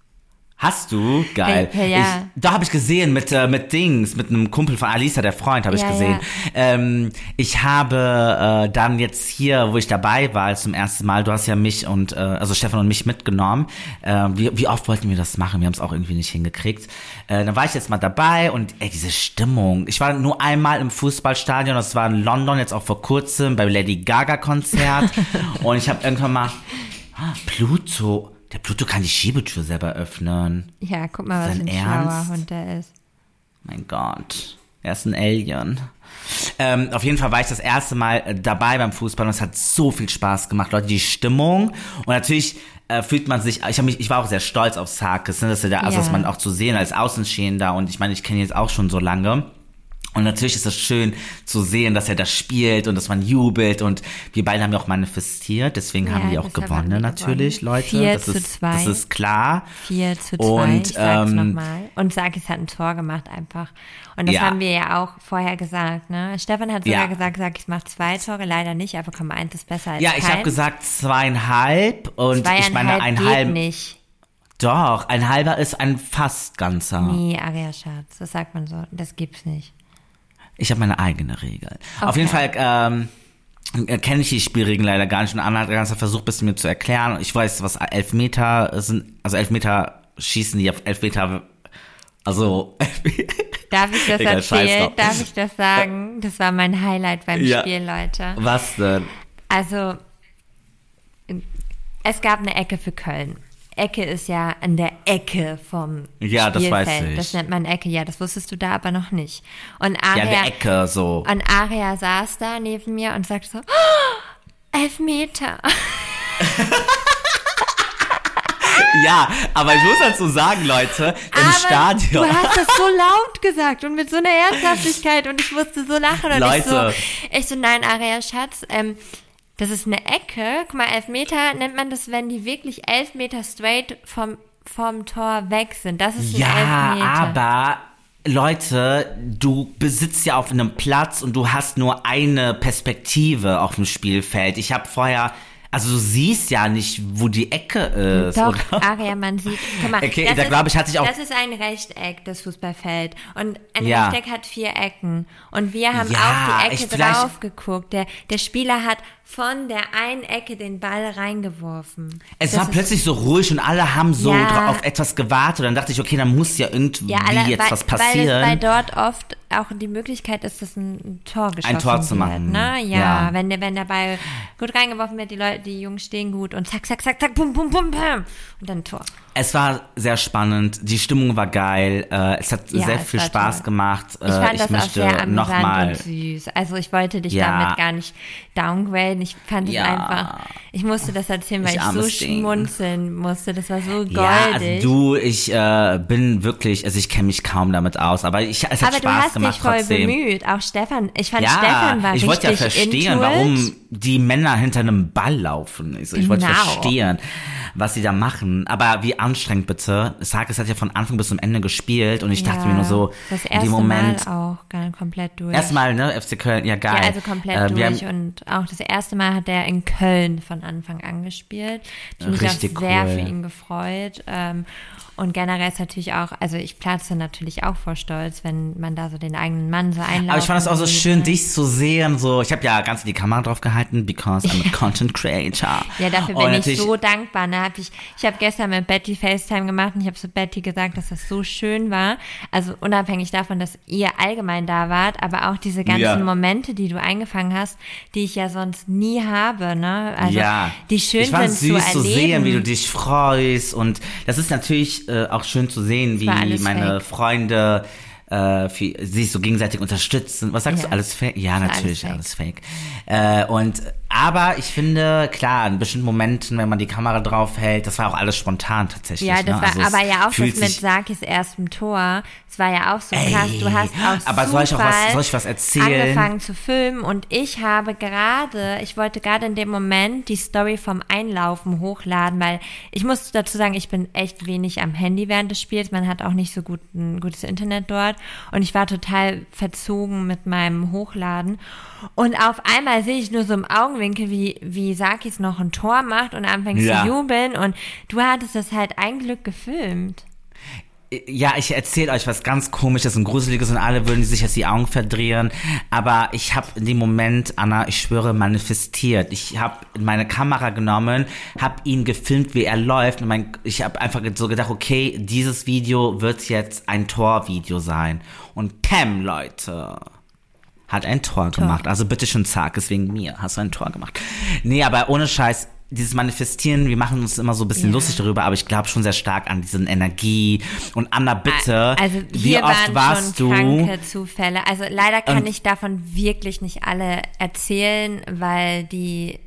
Hast du? Geil. Ja, ja. Ich, da habe ich gesehen mit äh, mit Dings, mit einem Kumpel von Alisa, der Freund, habe ich Ja, gesehen. ja. Ähm, ich habe äh, dann jetzt hier, wo ich dabei war zum ersten Mal, du hast ja mich und äh, also Stefan und mich mitgenommen. Äh, wie, wie oft wollten wir das machen? Wir haben es auch irgendwie nicht hingekriegt. Äh, dann war ich jetzt mal dabei und ey, diese Stimmung. Ich war nur einmal im Fußballstadion, das war in London, jetzt auch vor kurzem beim Lady Gaga Konzert und ich habe irgendwann mal ah, Pluto. Der Pluto kann die Schiebetür selber öffnen. Ja, guck mal, was Dein ein schlauer Ernst? Hund der ist. Mein Gott, er ist ein Alien. Ähm, auf jeden Fall war ich das erste Mal äh, dabei beim Fußball und es hat so viel Spaß gemacht, Leute, die Stimmung. Und natürlich äh, fühlt man sich, ich, hab mich, ich war auch sehr stolz auf Sarkis, ne, dass er da, also Ja. dass man auch zu sehen als Außenstehender und ich meine, ich kenne ihn jetzt auch schon so lange. Und natürlich ist es schön zu sehen, dass er das spielt und dass man jubelt und wir beide haben ja auch manifestiert, deswegen Ja, haben wir auch deshalb gewonnen, haben wir natürlich, gewonnen. Leute. Vier das zu ist, zwei. Das ist klar. vier zu zwei, Und, ich sag's ähm, nochmal. Und Sarkis hat ein Tor gemacht einfach. Und das Ja. haben wir ja auch vorher gesagt, ne? Stefan hat sogar Ja. gesagt, Sarkis macht zwei Tore, leider nicht, aber komm, eins ist besser als Ja, ich keins. habe gesagt zweieinhalb und ich meine Zweieinhalb ein geht halb. nicht. Doch, ein halber ist ein fast ganzer. Nee, Aria Schatz, das sagt man so, das gibt's nicht. Ich habe meine eigene Regel. Okay. Auf jeden Fall ähm, kenne ich die Spielregeln leider gar nicht. Und Anna hat ganz versucht, ein bisschen mir zu erklären. Ich weiß, was Elfmeter sind. Also Elfmeter schießen die auf Elfmeter. Also. Darf ich das Egal, scheiß erzählen? drauf. Darf ich das sagen? Das war mein Highlight beim Ja. Spiel, Leute. Was denn? Also, es gab eine Ecke für Köln. Ecke ist ja an der Ecke vom Ja, das Spielfeld. weiß ich. Das nennt man Ecke. Ja, das wusstest du da aber noch nicht. Und Aria, Ja, in der Ecke so. und Aria saß da neben mir und sagte so, oh, Elfmeter. Ja, aber ich muss dazu sagen, Leute, im Aber Stadion. Du hast das so laut gesagt und mit so einer Ernsthaftigkeit und ich musste so lachen. Und Leute. ich so, ich so, nein, Aria, Schatz, ähm, das ist eine Ecke. Guck mal, Elfmeter nennt man das, wenn die wirklich elf Meter straight vom, vom Tor weg sind. Das ist ein Ja, Elfmeter. aber Leute, du besitzt ja auf einem Platz und du hast nur eine Perspektive auf dem Spielfeld. Ich habe vorher, also du siehst ja nicht, wo die Ecke ist. Doch, oder? Aria, man sieht, guck mal, Okay, das da ist- glaub ich, hat sich auch- das ist ein Rechteck, das Fußballfeld. Und ein Ja. Rechteck hat vier Ecken. Und wir haben Ja, auf die ich Ecke vielleicht- drauf geguckt. Der, der Spieler hat von der einen Ecke den Ball reingeworfen. Es das war plötzlich so ruhig und alle haben so ja, auf etwas gewartet. Und dann dachte ich, okay, dann muss ja irgendwie ja, alle, jetzt weil, was passieren. Weil, es, weil dort oft auch die Möglichkeit ist, dass ein Tor geschossen ein Tor zu wird, machen. Ne? Ja, ja, wenn der, wenn der Ball gut reingeworfen wird, die Leute, die Jungs stehen gut und zack, zack, zack, zack, pum, pum, pum, pum und dann Tor. Es war sehr spannend, die Stimmung war geil, äh, es hat ja, sehr es viel Spaß toll. gemacht. Äh, ich fand ich das möchte auch sehr noch amüsant mal, und süß. Also ich wollte dich ja, damit gar nicht downgraden. Ich fand es ja, einfach, ich musste das erzählen, weil ich, ich so Ding. schmunzeln musste. Das war so goldig. Ja, also du, ich äh, bin wirklich, also ich kenne mich kaum damit aus, aber ich, es hat aber Spaß gemacht trotzdem. Aber du hast dich voll trotzdem. bemüht. Auch Stefan, ich fand ja, Stefan war ich wollte ja verstehen, warum die Männer hinter einem Ball laufen. Ich, ich wollte genau. verstehen, was sie da machen. Aber wie anstrengend bitte. Sarkis hat ja von Anfang bis zum Ende gespielt und ich ja, dachte mir nur so, das erste in dem Moment, Mal auch gar komplett durch. Erstmal, ne, F C Köln, ja geil. Ja, also komplett äh, durch haben, und auch das erste Mal hat er in Köln von Anfang an gespielt. Ich habe mich auch sehr cool. für ihn gefreut. Ähm, Und generell ist natürlich auch, also ich platze natürlich auch vor Stolz, wenn man da so den eigenen Mann so einlaufen. Aber ich fand es auch so schön, dich zu sehen. So, ich habe ja ganz in die Kamera drauf gehalten, because I'm a Content Creator. Ja, dafür bin ich so dankbar. Ne? Hab ich ich habe gestern mit Betty FaceTime gemacht und ich habe so Betty gesagt, dass das so schön war. Also unabhängig davon, dass ihr allgemein da wart, aber auch diese ganzen ja. Momente, die du eingefangen hast, die ich ja sonst nie habe. Ne? Also ja, die schön ich fand sind süß zu zu erleben. sehen, wie du dich freust. Und das ist natürlich äh, auch schön zu sehen, wie meine fake. Freunde äh, für, sich so gegenseitig unterstützen. Was sagst ja. du, alles fake? Ja, das natürlich, alles fake. Alles fake. Äh, und aber ich finde, klar, in bestimmten Momenten, wenn man die Kamera drauf hält, das war auch alles spontan tatsächlich. Ja, das ne? war also aber ja auch das mit Sarkis erstem Tor. Es war ja auch so Ey, krass. Du hast aus aber soll ich auch was, soll ich was erzählen? Angefangen zu filmen und ich habe gerade, ich wollte gerade in dem Moment die Story vom Einlaufen hochladen, weil ich muss dazu sagen, ich bin echt wenig am Handy während des Spiels. Man hat auch nicht so gut, ein gutes Internet dort und ich war total verzogen mit meinem Hochladen. Und auf einmal sehe ich nur so im Augenwinkel, wie, wie Sarkis noch ein Tor macht und anfängt ja. zu jubeln. Und du hattest das halt ein Glück gefilmt. Ja, ich erzähle euch was ganz Komisches und Gruseliges und alle würden sich jetzt die Augen verdrehen. Aber ich habe in dem Moment, Anna, ich schwöre, manifestiert. Ich habe meine Kamera genommen, habe ihn gefilmt, wie er läuft. Und mein, ich habe einfach so gedacht, okay, dieses Video wird jetzt ein Torvideo sein. Und Pam, Leute, hat ein Tor, Tor gemacht. Also bitte schon, Sarkis, wegen mir hast du ein Tor gemacht. Nee, aber ohne Scheiß, dieses Manifestieren, wir machen uns immer so ein bisschen ja. lustig darüber, aber ich glaube schon sehr stark an diese Energie. Und Anna, bitte, also wie oft waren warst schon du? Kranke Zufälle. Also leider kann ähm, ich davon wirklich nicht alle erzählen, weil die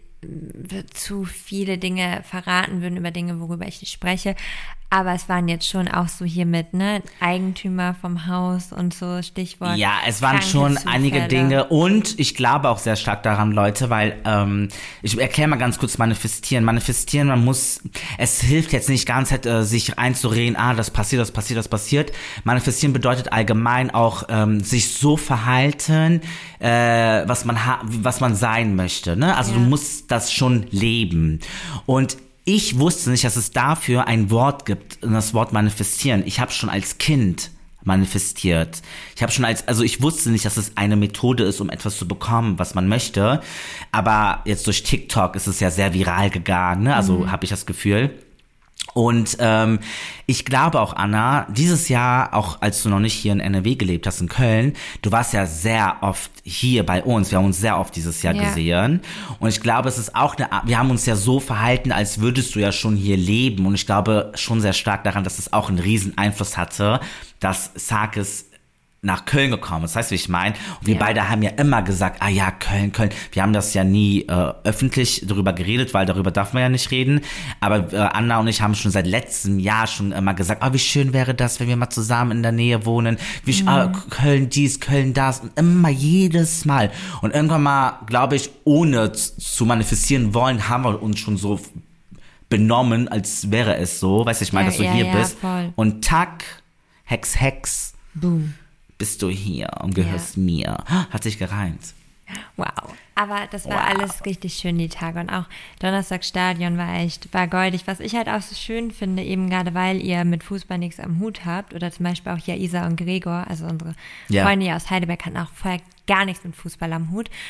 zu viele Dinge verraten würden über Dinge, worüber ich nicht spreche. Aber es waren jetzt schon auch so hier mit, ne, Eigentümer vom Haus und so, Stichwort. Ja, es waren schon Zufälle. einige Dinge und ich glaube auch sehr stark daran, Leute, weil, ähm, ich erkläre mal ganz kurz Manifestieren. Manifestieren, man muss, es hilft jetzt nicht ganz, äh, sich einzureden, ah, das passiert, das passiert, das passiert. Manifestieren bedeutet allgemein auch, ähm, sich so verhalten, äh, was man ha- was man sein möchte, ne? Also ja. du musst das schon leben. Und ich wusste nicht, dass es dafür ein Wort gibt, das Wort manifestieren. Ich habe schon als Kind manifestiert. Ich habe schon als, also ich wusste nicht, dass es eine Methode ist, um etwas zu bekommen, was man möchte. Aber jetzt durch TikTok ist es ja sehr viral gegangen, ne? Also mhm. habe ich das Gefühl. Und ähm, ich glaube auch, Anna, dieses Jahr, auch als du noch nicht hier in N R W gelebt hast, in Köln, du warst ja sehr oft hier bei uns. Wir haben uns sehr oft dieses Jahr ja. gesehen. Und ich glaube, es ist auch eine, wir haben uns ja so verhalten, als würdest du ja schon hier leben. Und ich glaube schon sehr stark daran, dass es auch einen riesen Einfluss hatte, dass Sarkis nach Köln gekommen ist, weißt du, wie ich meine? Und wir ja. beide haben ja immer gesagt, ah ja, Köln, Köln. Wir haben das ja nie äh, öffentlich darüber geredet, weil darüber darf man ja nicht reden. Aber äh, Anna und ich haben schon seit letztem Jahr schon immer gesagt, ah, wie schön wäre das, wenn wir mal zusammen in der Nähe wohnen. Wie mhm. ah, Köln dies, Köln das. Und immer jedes Mal. Und irgendwann mal, glaube ich, ohne zu manifestieren wollen, haben wir uns schon so benommen, als wäre es so. Weißt du, ich meine, ja, dass du ja, hier ja, bist. Voll. Und tack, Hex, Hex. Boom. Bist du hier und gehörst ja. mir. Hat sich gereimt. Wow. Aber das war wow. alles richtig schön, die Tage. Und auch Donnerstagsstadion war echt, war goldig. Was ich halt auch so schön finde, eben gerade weil ihr mit Fußball nichts am Hut habt, oder zum Beispiel auch hier Isa und Gregor, also unsere ja. Freunde hier aus Heidelberg, hatten auch vorher gar nichts mit Fußball am Hut.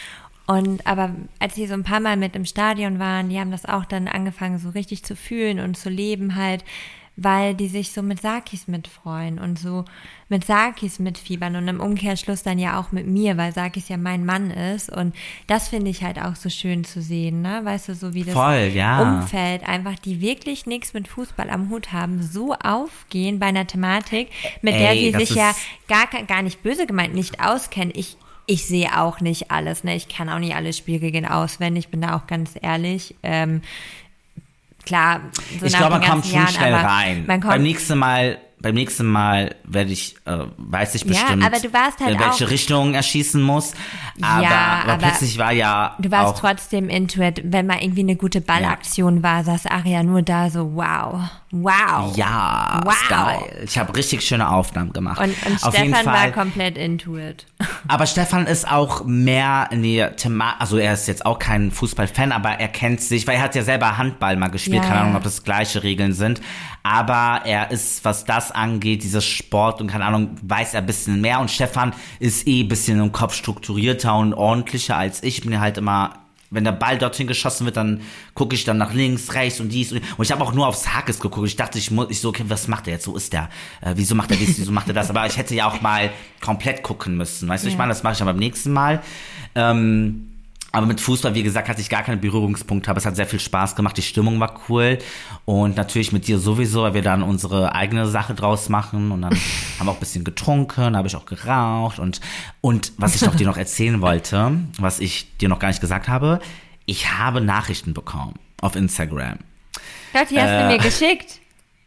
Und aber als die so ein paar Mal mit im Stadion waren, die haben das auch dann angefangen so richtig zu fühlen und zu leben halt, weil die sich so mit Sakis mitfreuen und so mit Sakis mitfiebern und im Umkehrschluss dann ja auch mit mir, weil Sakis ja mein Mann ist und das finde ich halt auch so schön zu sehen, ne? Weißt du, so wie das Voll, ja. Umfeld einfach, die wirklich nichts mit Fußball am Hut haben, so aufgehen bei einer Thematik, mit Ey, der sie das sich ja gar, gar nicht böse gemeint nicht auskennen. Ich Ich sehe auch nicht alles, ne? Ich kann auch nicht alle Spielregeln auswendig, bin da auch ganz ehrlich. Ähm, klar, so ich nach glaube, den man kommt ganzen schon Jahren, schnell aber rein. Man kommt, beim nächsten Mal, beim nächsten Mal werde ich, äh, weiß ich bestimmt, ja, aber du warst halt in welche auch, Richtung er schießen muss. Aber, Ja, aber, aber plötzlich war ja du warst auch, trotzdem into it, wenn mal irgendwie eine gute Ballaktion war, saß Aria nur da so, wow, wow. ja, Wow. ist geil. Ich habe richtig schöne Aufnahmen gemacht. Und, und Auf jeden Stefan war Fall. komplett into it. Aber Stefan ist auch mehr in die Thematik, also er ist jetzt auch kein Fußballfan, aber er kennt sich, weil er hat ja selber Handball mal gespielt, Ja, keine Ahnung, ja. ob das gleiche Regeln sind, aber er ist, was das angeht, dieses Sport und keine Ahnung, weiß er ein bisschen mehr und Stefan ist eh ein bisschen im Kopf strukturierter und ordentlicher als ich, ich bin ja halt immer, wenn der Ball dorthin geschossen wird, dann gucke ich dann nach links, rechts und dies und, und ich habe auch nur aufs Hakes geguckt. Ich dachte, ich muss, ich so, okay, was macht er jetzt? So ist der. Äh, wieso macht er dies? Wieso macht er das? Aber ich hätte ja auch mal komplett gucken müssen. Weißt du, Ja. ich meine, das mache ich dann beim nächsten Mal. Ähm, aber mit Fußball, wie gesagt, hatte ich gar keine Berührungspunkte, aber es hat sehr viel Spaß gemacht, die Stimmung war cool und natürlich mit dir sowieso, weil wir dann unsere eigene Sache draus machen und dann haben wir auch ein bisschen getrunken, habe ich auch geraucht und, und was ich noch dir noch erzählen wollte, was ich dir noch gar nicht gesagt habe, ich habe Nachrichten bekommen auf Instagram. Gott, die hast Äh, du mir geschickt.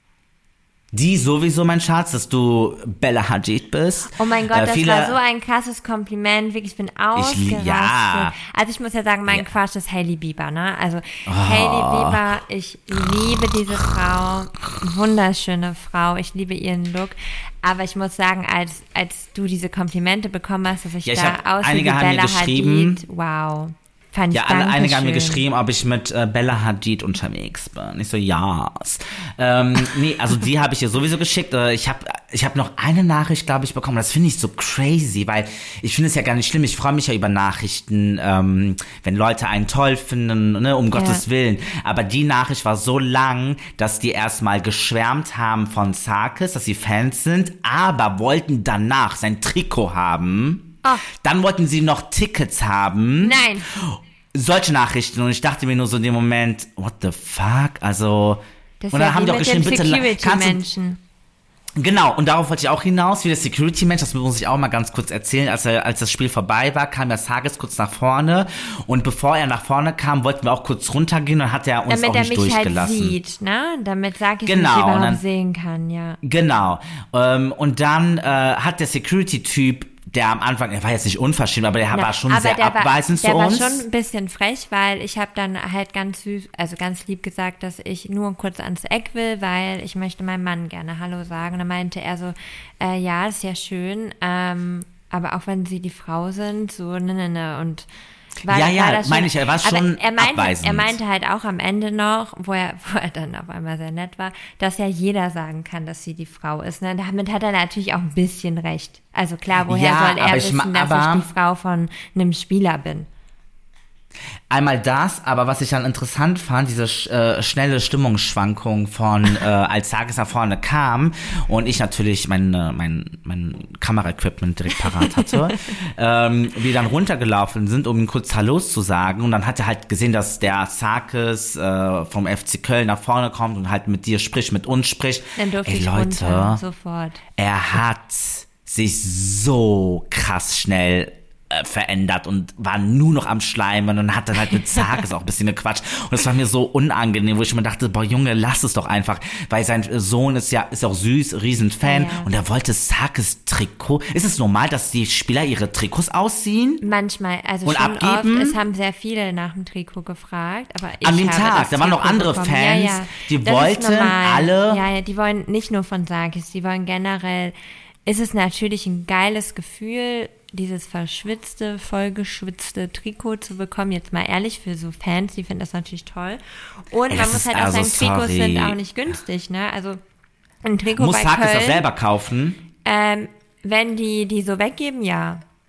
Die sowieso, mein Schatz, dass du Bella Hadid bist. Oh mein Gott, Äh, das viele- war so ein krasses Kompliment. Wirklich, ich bin ausgerastet. ja. Also ich muss ja sagen, mein Ja. Crush ist Hailey Bieber, ne? Also Hailey Bieber, ich liebe diese Frau. Wunderschöne Frau. Ich liebe ihren Look. Aber ich muss sagen, als, als du diese Komplimente bekommen hast, dass ich Ja, ich da hab- aussehe wie einige haben mir Bella geschrieben- Hadid, wow. Fand ich Ja, alle, einige haben mir Dankeschön. geschrieben, ob ich mit äh, Bella Hadid unterwegs bin. Ich so, ja. Ähm, nee, also die habe ich ihr sowieso geschickt. Äh, ich habe ich hab noch eine Nachricht, glaube ich, bekommen. Das finde ich so crazy, weil ich finde es ja gar nicht schlimm. Ich freue mich ja über Nachrichten, ähm, wenn Leute einen toll finden, ne, um Gottes Willen. Aber die Nachricht war so lang, dass die erstmal geschwärmt haben von Sarkis, dass sie Fans sind, aber wollten danach sein Trikot haben. Oh. Dann wollten sie noch Tickets haben. Nein. Solche Nachrichten und ich dachte mir nur so in dem Moment, what the fuck, also Das ist und dann ja haben wie die auch mit geschrieben, dem bitte kannst du, Security-Menschen. genau, und darauf wollte ich auch hinaus, wie der Security-Mensch, das muss ich auch mal ganz kurz erzählen, als, er, als das Spiel vorbei war, kam der Sages kurz nach vorne und bevor er nach vorne kam, wollten wir auch kurz runtergehen und hat er uns Damit auch er nicht mich halt durchgelassen. sieht, ne? Damit sag ich Genau, mich und überhaupt dann- sehen kann, ja. Genau, ähm, und dann äh, hat der Security-Typ, der am Anfang, er war jetzt nicht unverschämt, aber der Na, war schon aber sehr der abweisend war, zu der uns. war schon ein bisschen frech, weil ich habe dann halt ganz süß, also ganz lieb gesagt, dass ich nur kurz ans Eck will, weil ich möchte meinem Mann gerne Hallo sagen. Und dann meinte er so, äh, ja, ist ja schön, ähm, aber auch wenn sie die Frau sind, so ne, ne, ne. Und war, Ja, ja, war das meine ich, er war aber schon er meinte, abweisend. Er meinte halt auch am Ende noch, wo er, wo er dann auf einmal sehr nett war, dass ja jeder sagen kann, dass sie die Frau ist. Ne? Damit hat er natürlich auch ein bisschen recht. Also klar, woher Ja, soll er aber ich wissen, ma- dass aber- ich die Frau von einem Spieler bin? Einmal das, aber was ich dann interessant fand, diese äh, schnelle Stimmungsschwankung von, äh, als Sages nach vorne kam und ich natürlich mein, äh, mein, mein Kameraequipment direkt parat hatte, ähm, wir dann runtergelaufen sind, um ihm kurz Hallo zu sagen und dann hat er halt gesehen, dass der Sages äh, vom F C Köln nach vorne kommt und halt mit dir spricht, mit uns spricht. Dann durfte Ey, ich Leute, runter, sofort. er hat sich so krass schnell äh, verändert und war nur noch am Schleimen und hat dann halt mit Sages auch ein bisschen gequatscht und es war mir so unangenehm, wo ich mir dachte, boah Junge, lass es doch einfach, weil sein Sohn ist ja ist auch süß, Riesenfan Ja. und er wollte Sages Trikot. Ist es normal, dass die Spieler ihre Trikots ausziehen? Manchmal, also Und schon abgeben? oft, es haben sehr viele nach dem Trikot gefragt, aber ich An dem habe Tag, das da waren noch Trikot andere bekommen. Fans, ja, ja. die Das ist wollten normal. alle- Ja, ja, die wollen nicht nur von Sarkis, die wollen generell, ist es natürlich ein geiles Gefühl, dieses verschwitzte, vollgeschwitzte Trikot zu bekommen. Jetzt mal ehrlich, für so Fans, die finden das natürlich toll. Und Ey, man das muss ist halt auch also, sagen, Trikots sorry. sind auch nicht günstig, ne? Also ein Trikot Muss bei Sages Köln, das selber kaufen? ähm, wenn die die so weggeben, ja.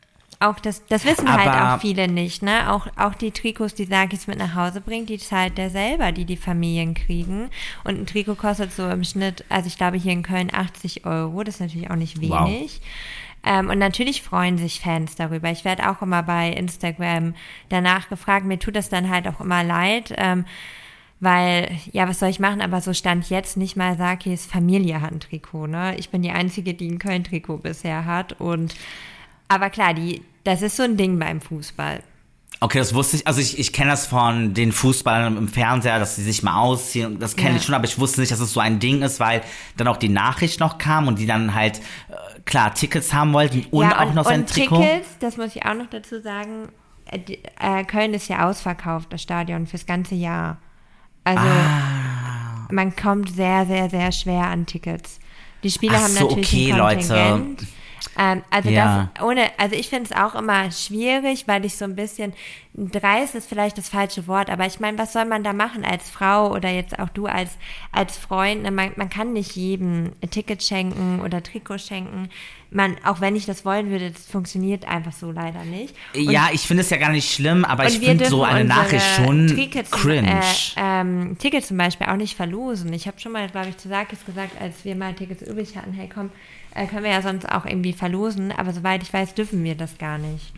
auch das, das wissen Aber- halt auch viele nicht, ne? Auch, auch die Trikots, die Sarkis mit nach Hause bringt, die zahlt der selber, die die Familien kriegen. Und ein Trikot kostet so im Schnitt, also ich glaube hier in Köln achtzig Euro, das ist natürlich auch nicht wenig. Wow. Ähm, und natürlich freuen sich Fans darüber. Ich werde auch immer bei Instagram danach gefragt, mir tut das dann halt auch immer leid, ähm, weil, ja, was soll ich machen, aber so stand jetzt nicht mal Sarkis Familie hat ein Trikot, ne? Ich bin die Einzige, die ein Köln-Trikot bisher hat und aber klar, die, das ist so ein Ding beim Fußball. Okay, das wusste ich. Also ich, ich kenne das von den Fußballern im Fernseher, dass sie sich mal ausziehen. Das kenne Ja. ich schon, aber ich wusste nicht, dass es so ein Ding ist, weil dann auch die Nachricht noch kam und die dann halt, äh, klar, Tickets haben wollten und, ja, auch und, noch sein und Trikot. Tickets, das muss ich auch noch dazu sagen, äh, die, äh, Köln ist ja ausverkauft, das Stadion, fürs ganze Jahr. Also Ah. man kommt sehr, sehr, sehr schwer an Tickets. Die Spieler Ach haben so, natürlich okay, ein Leute. Kontingent. Ähm, also Ja. das ohne, also ich finde es auch immer schwierig, weil ich so ein bisschen, dreist ist vielleicht das falsche Wort, aber ich meine, was soll man da machen als Frau oder jetzt auch du als, als Freund? Man, man kann nicht jedem ein Ticket schenken oder Trikot schenken. Man, auch wenn ich das wollen würde, das funktioniert einfach so leider nicht. Und Ja, ich finde es ja gar nicht schlimm, aber ich und wir finde so dürfen eine unsere Nachricht schon Tickets, cringe. Äh, ähm, Tickets zum Beispiel auch nicht verlosen. Ich habe schon mal, glaube ich, zu Sarkis gesagt, als wir mal Tickets übrig hatten, hey komm, äh, können wir ja sonst auch irgendwie verlosen, aber soweit ich weiß, dürfen wir das gar nicht.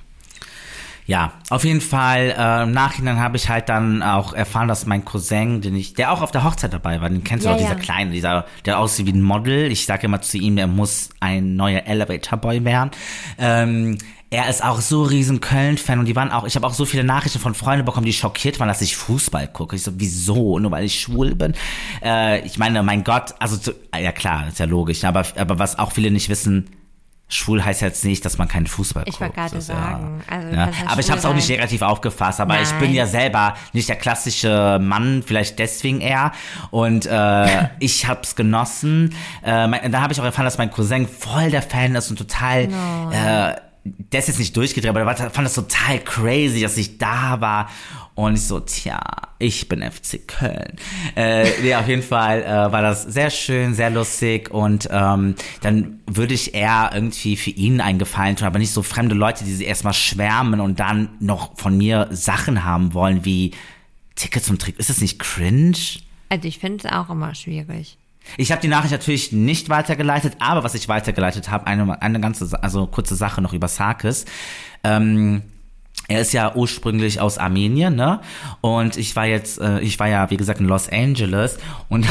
Ja, auf jeden Fall, äh, im Nachhinein habe ich halt dann auch erfahren, dass mein Cousin, den ich, der auch auf der Hochzeit dabei war, den kennst du Ja, doch, dieser ja. Kleine, dieser, der aussieht wie ein Model. Ich sage immer zu ihm, er muss ein neuer Elevator Boy werden. Ähm, er ist auch so riesen Köln-Fan und die waren auch, ich habe auch so viele Nachrichten von Freunden bekommen, die schockiert waren, dass ich Fußball gucke. Ich so, wieso? Nur weil ich schwul bin? Äh, ich meine, mein Gott, also, zu, ja klar, ist ja logisch, aber, aber was auch viele nicht wissen, schwul heißt jetzt nicht, dass man keinen Fußball Ich guckt. wollte gerade Das ist sagen, Ja, also, ja. das heißt Aber ich habe es auch nicht schwul negativ aufgefasst. Aber ich Nein. bin ja selber nicht der klassische Mann, vielleicht deswegen eher. Und äh, ich habe es genossen. Äh, mein, da habe ich auch erfahren, dass mein Cousin voll der Fan ist und total... No. Äh, der ist jetzt nicht durchgedreht, aber der fand das total crazy, dass ich da war. Und ich so, tja, ich bin F C Köln. Äh, nee, auf jeden Fall äh, war das sehr schön, sehr lustig. Und ähm, dann würde ich eher irgendwie für ihn einen Gefallen tun, aber nicht so fremde Leute, die sie erstmal schwärmen und dann noch von mir Sachen haben wollen, wie Tickets zum Trick. Ist das nicht cringe? Also ich finde es auch immer schwierig. Ich habe die Nachricht natürlich nicht weitergeleitet, aber was ich weitergeleitet habe, eine, eine ganze, also kurze Sache noch über Sarkis. Ähm, er ist ja ursprünglich aus Armenien, ne? Und ich war jetzt, äh, ich war ja, wie gesagt, in Los Angeles und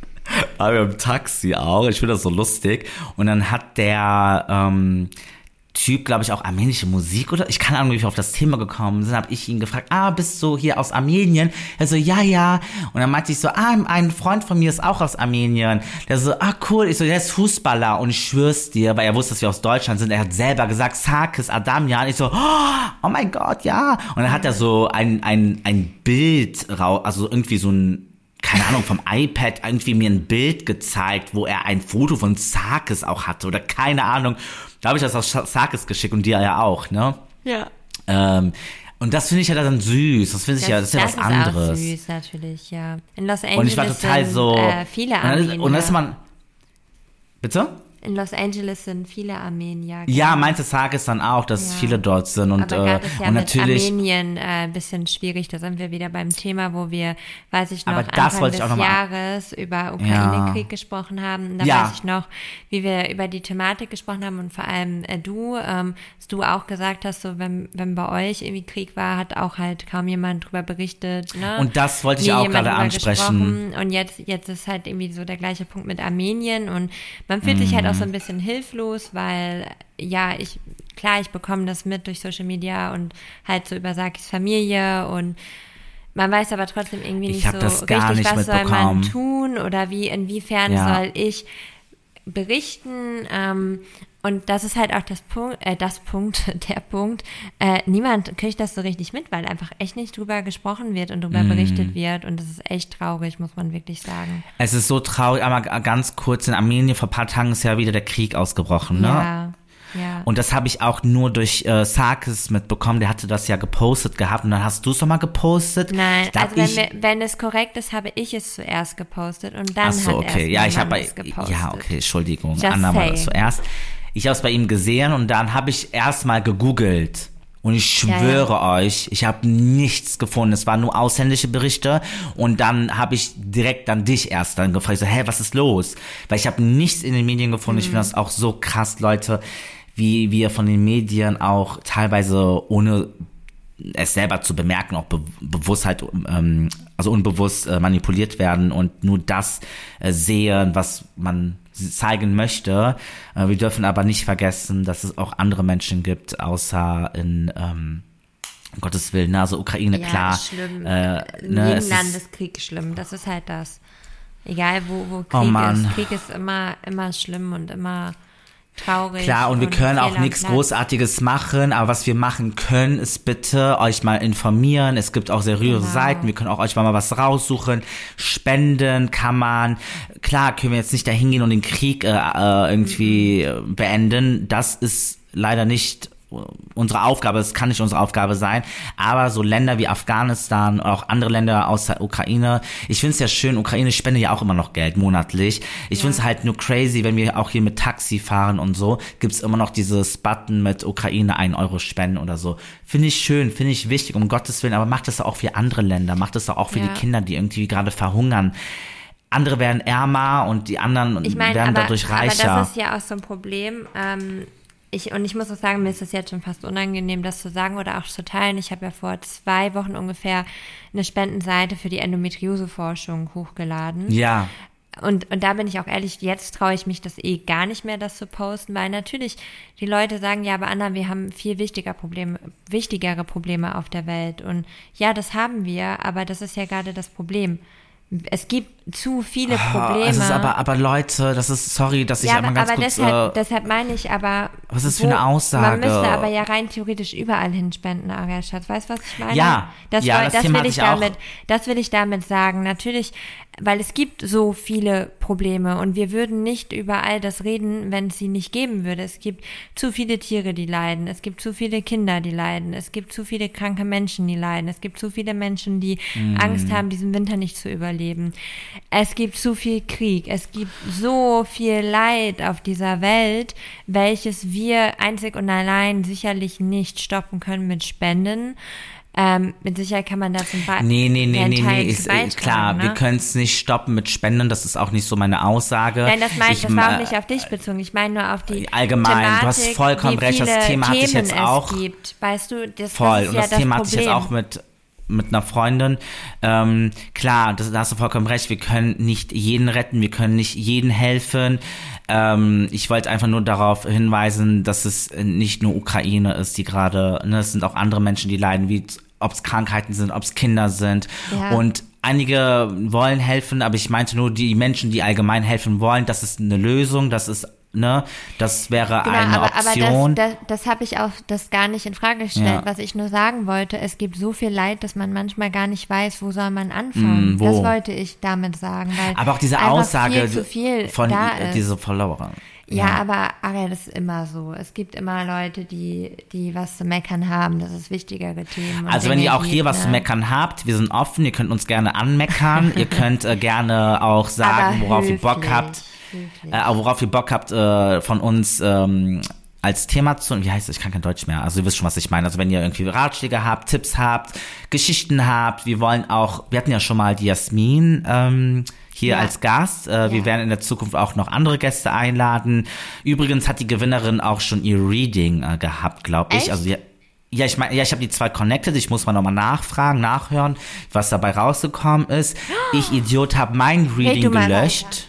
war wir im Taxi auch. Ich finde das so lustig. Und dann hat der ähm, Typ, glaube ich, auch armenische Musik oder ich keine Ahnung, wie wir auf das Thema gekommen sind, habe ich ihn gefragt, ah, bist du hier aus Armenien? Er so, ja, ja. Und dann meinte ich so, ah, ein Freund von mir ist auch aus Armenien. Der so, ah, cool. Ich so, der ist Fußballer und ich schwör's dir, weil er wusste, dass wir aus Deutschland sind. Er hat selber gesagt, Sarkis Adamjan. Ich so, oh mein Gott, ja. Und dann hat er so ein, ein, ein Bild raus, also irgendwie so ein, keine Ahnung, vom iPad irgendwie mir ein Bild gezeigt, wo er ein Foto von Sarkis auch hatte oder keine Ahnung. Da habe ich das aus Sarkis geschickt und dir ja auch, ne? Ja. Ähm, und das finde ich ja dann süß. Das finde ich ja, das ist ja was anderes. Das ist auch süß, natürlich, ja. In Los Angeles Und ich war total sind so. äh, viele und dann, Armenier. ist, und dann ist man. Bitte? In Los Angeles sind viele Armenier. Ja, genau. meinte Sarkis dann auch, dass Ja. viele dort sind und, Aber äh, gerade ist ja und mit natürlich. Armenien ein äh, bisschen schwierig. Da sind wir wieder beim Thema, wo wir, weiß ich noch, Aber das Anfang wollte ich des auch noch mal- Jahres über Ukraine-Krieg gesprochen haben. Da Ja. weiß ich noch, wie wir über die Thematik gesprochen haben und vor allem äh, du, ähm, dass du auch gesagt hast, so wenn, wenn bei euch irgendwie Krieg war, hat auch halt kaum jemand drüber berichtet. Ne? Und das wollte ich Nie auch jemand gerade drüber ansprechen. gesprochen. Und jetzt, jetzt ist halt irgendwie so der gleiche Punkt mit Armenien und man fühlt sich halt auch so ein bisschen hilflos, weil, ja, ich, klar, ich bekomme das mit durch Social Media und halt so über Sarkis Familie und man weiß aber trotzdem irgendwie Ich nicht hab so das gar richtig, nicht was soll man mitbekommen. tun oder wie, inwiefern Ja. soll ich berichten, ähm, und das ist halt auch das Punkt, äh, das Punkt, der Punkt, äh, niemand kriegt das so richtig mit, weil einfach echt nicht drüber gesprochen wird und drüber Mm. berichtet wird und das ist echt traurig, muss man wirklich sagen. Es ist so traurig, aber ganz kurz, in Armenien vor ein paar Tagen ist ja wieder der Krieg ausgebrochen, ne? Ja, ja. Und das habe ich auch nur durch äh, Sarkis mitbekommen, der hatte das ja gepostet gehabt und dann hast du es nochmal gepostet. Nein, Da hab also wenn, ich, wir, wenn es korrekt ist, habe ich es zuerst gepostet und dann ach so, hat okay, erst ja, mein ich Mann habe es gepostet. ja, okay, Entschuldigung, Just Anna war das saying. zuerst. Ich habe es bei ihm gesehen und dann habe ich erstmal gegoogelt. Und ich schwöre ja, ja. euch, ich habe nichts gefunden. Es waren nur ausländische Berichte. Und dann habe ich direkt dann dich erst dann gefragt. Ich so, hä, was ist los? Weil ich habe nichts in den Medien gefunden. Mhm. Ich finde das auch so krass, Leute, wie wir von den Medien auch teilweise ohne es selber zu bemerken, auch be- bewusst halt, ähm, also unbewusst äh, manipuliert werden und nur das äh, sehen, was man zeigen möchte. Äh, wir dürfen aber nicht vergessen, dass es auch andere Menschen gibt, außer in, ähm, um Gottes Willen, ne? Also Ukraine, ja, klar. Schlimm. Äh, In ne, jedem es Land ist, ist Krieg schlimm. Das ist halt das. Egal, wo, wo Krieg oh Mann. ist. Krieg ist immer, immer schlimm und immer traurig. Klar, und wir können auch nichts Platz. Großartiges machen, aber was wir machen können, ist bitte euch mal informieren. Es gibt auch seriöse Genau. Seiten, wir können auch euch mal was raussuchen. Spenden kann man. Klar, können wir jetzt nicht da hingehen und den Krieg äh, irgendwie mhm. beenden. Das ist leider nicht unsere Aufgabe, es kann nicht unsere Aufgabe sein, aber so Länder wie Afghanistan, auch andere Länder aus der Ukraine, ich finde es ja schön, Ukraine spendet ja auch immer noch Geld monatlich. Ich ja. finde es halt nur crazy, wenn wir auch hier mit Taxi fahren und so, gibt's immer noch dieses Button mit Ukraine ein Euro spenden oder so. Finde ich schön, finde ich wichtig, um Gottes Willen, aber macht das auch für andere Länder, macht das auch für ja. die Kinder, die irgendwie gerade verhungern. Andere werden ärmer und die anderen ich mein, werden aber, dadurch reicher. Aber das ist ja auch so ein Problem, ähm, Ich, und ich muss auch sagen, mir ist es jetzt schon fast unangenehm, das zu sagen oder auch zu teilen. Ich habe ja vor zwei Wochen ungefähr eine Spendenseite für die Endometriose-Forschung hochgeladen. Ja. Und, und da bin ich auch ehrlich, jetzt traue ich mich das eh gar nicht mehr, das zu posten, weil natürlich die Leute sagen, ja, aber Anna, wir haben viel wichtiger Probleme, wichtigere Probleme auf der Welt. Und ja, das haben wir, aber das ist ja gerade das Problem. Es gibt zu viele Probleme. Es ist aber, aber Leute, das ist, sorry, dass ich ja, einmal ganz aber kurz... deshalb, äh, deshalb meine ich aber... Was ist für eine Aussage? Man müsste aber ja rein theoretisch überall hinspenden, Aria Schatz. Weißt du, was ich meine? Ja, das, ja, will, das, das Thema will ich hatte ich damit, auch. Das will ich damit sagen. Natürlich, weil es gibt so viele Probleme und wir würden nicht über all das reden, wenn es sie nicht geben würde. Es gibt zu viele Tiere, die leiden. Es gibt zu viele Kinder, die leiden. Es gibt zu viele kranke Menschen, die leiden. Es gibt zu viele Menschen, die mm. Angst haben, diesen Winter nicht zu überleben. Es gibt zu viel Krieg. Es gibt so viel Leid auf dieser Welt, welches wir einzig und allein sicherlich nicht stoppen können mit Spenden. Ähm, mit Sicherheit kann man da zum Beispiel. Nee, nee, nee, nee, nee, ist äh, klar, ne? Wir können es nicht stoppen mit Spenden, das ist auch nicht so meine Aussage. Nein, das, mein, ich, das war auch nicht auf dich bezogen, ich meine nur auf die allgemein, Thematik, du hast vollkommen recht, das Thema hatte ich jetzt auch. Gibt. Weißt du, das, voll, das ist und ja das, das Thema Problem. hatte ich jetzt auch mit mit einer Freundin. Ähm, klar, das, da hast du vollkommen recht, wir können nicht jeden retten, wir können nicht jeden helfen. Ähm, ich wollte einfach nur darauf hinweisen, dass es nicht nur Ukraine ist, die gerade, ne, es sind auch andere Menschen, die leiden, wie ob es Krankheiten sind, ob es Kinder sind. Ja. Und einige wollen helfen, aber ich meinte nur die Menschen, die allgemein helfen wollen, das ist eine Lösung, das ist Ne, das wäre genau, eine aber, Option. Aber das, das, das habe ich auch das gar nicht in Frage gestellt. Ja. Was ich nur sagen wollte, es gibt so viel Leid, dass man manchmal gar nicht weiß, wo soll man anfangen. Mm, das wollte ich damit sagen. Weil aber auch diese Aussage viel zu viel von da ist. Diese Follower. Ja, ja, aber, aber das ist immer so. Es gibt immer Leute, die, die was zu meckern haben. Das ist wichtigere Themen. Also wenn ihr auch hier was ne? zu meckern habt, wir sind offen. Ihr könnt uns gerne anmeckern. Ihr könnt äh, gerne auch sagen, worauf höflich. ihr Bock habt. Äh, worauf ihr Bock habt, äh, von uns ähm, als Thema zu, wie heißt das, ich kann kein Deutsch mehr, also ihr wisst schon, was ich meine, also wenn ihr irgendwie Ratschläge habt, Tipps habt, Geschichten habt, wir wollen auch, wir hatten ja schon mal die Jasmin ähm, hier ja. als Gast, äh, ja. wir werden in der Zukunft auch noch andere Gäste einladen. Übrigens hat die Gewinnerin auch schon ihr Reading äh, gehabt, glaube ich, Echt? also wir Ja, ich meine, ja, ich habe die zwei connected. Ich muss mal nochmal nachfragen, nachhören, was dabei rausgekommen ist. Ich, Idiot, habe mein Reading hey, gelöscht.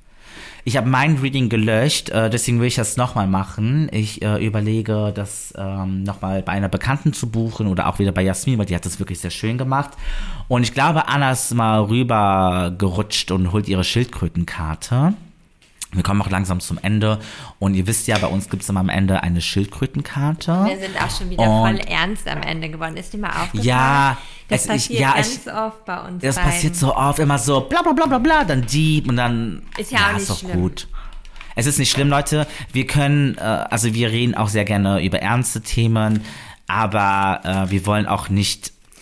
Ich habe mein Reading gelöscht, äh, deswegen will ich das nochmal machen. Ich äh, überlege, das ähm, nochmal bei einer Bekannten zu buchen oder auch wieder bei Jasmin, weil die hat das wirklich sehr schön gemacht. Und ich glaube, Anna ist mal rüber gerutscht und holt ihre Schildkrötenkarte. Wir kommen auch langsam zum Ende und ihr wisst ja, bei uns gibt es immer am Ende eine Schildkrötenkarte. Wir sind auch schon wieder und voll ernst am Ende geworden. Ist dir mal aufgefallen? Ja, das es, passiert ich, ja, ganz ich, oft bei uns Das beiden. passiert so oft, immer so bla bla bla bla bla, dann Dieb und dann ist ja, ja auch nicht ist doch schlimm. Gut. Es ist nicht schlimm, Leute. Wir können, äh, also wir reden auch sehr gerne über ernste Themen, aber äh, wir wollen auch nicht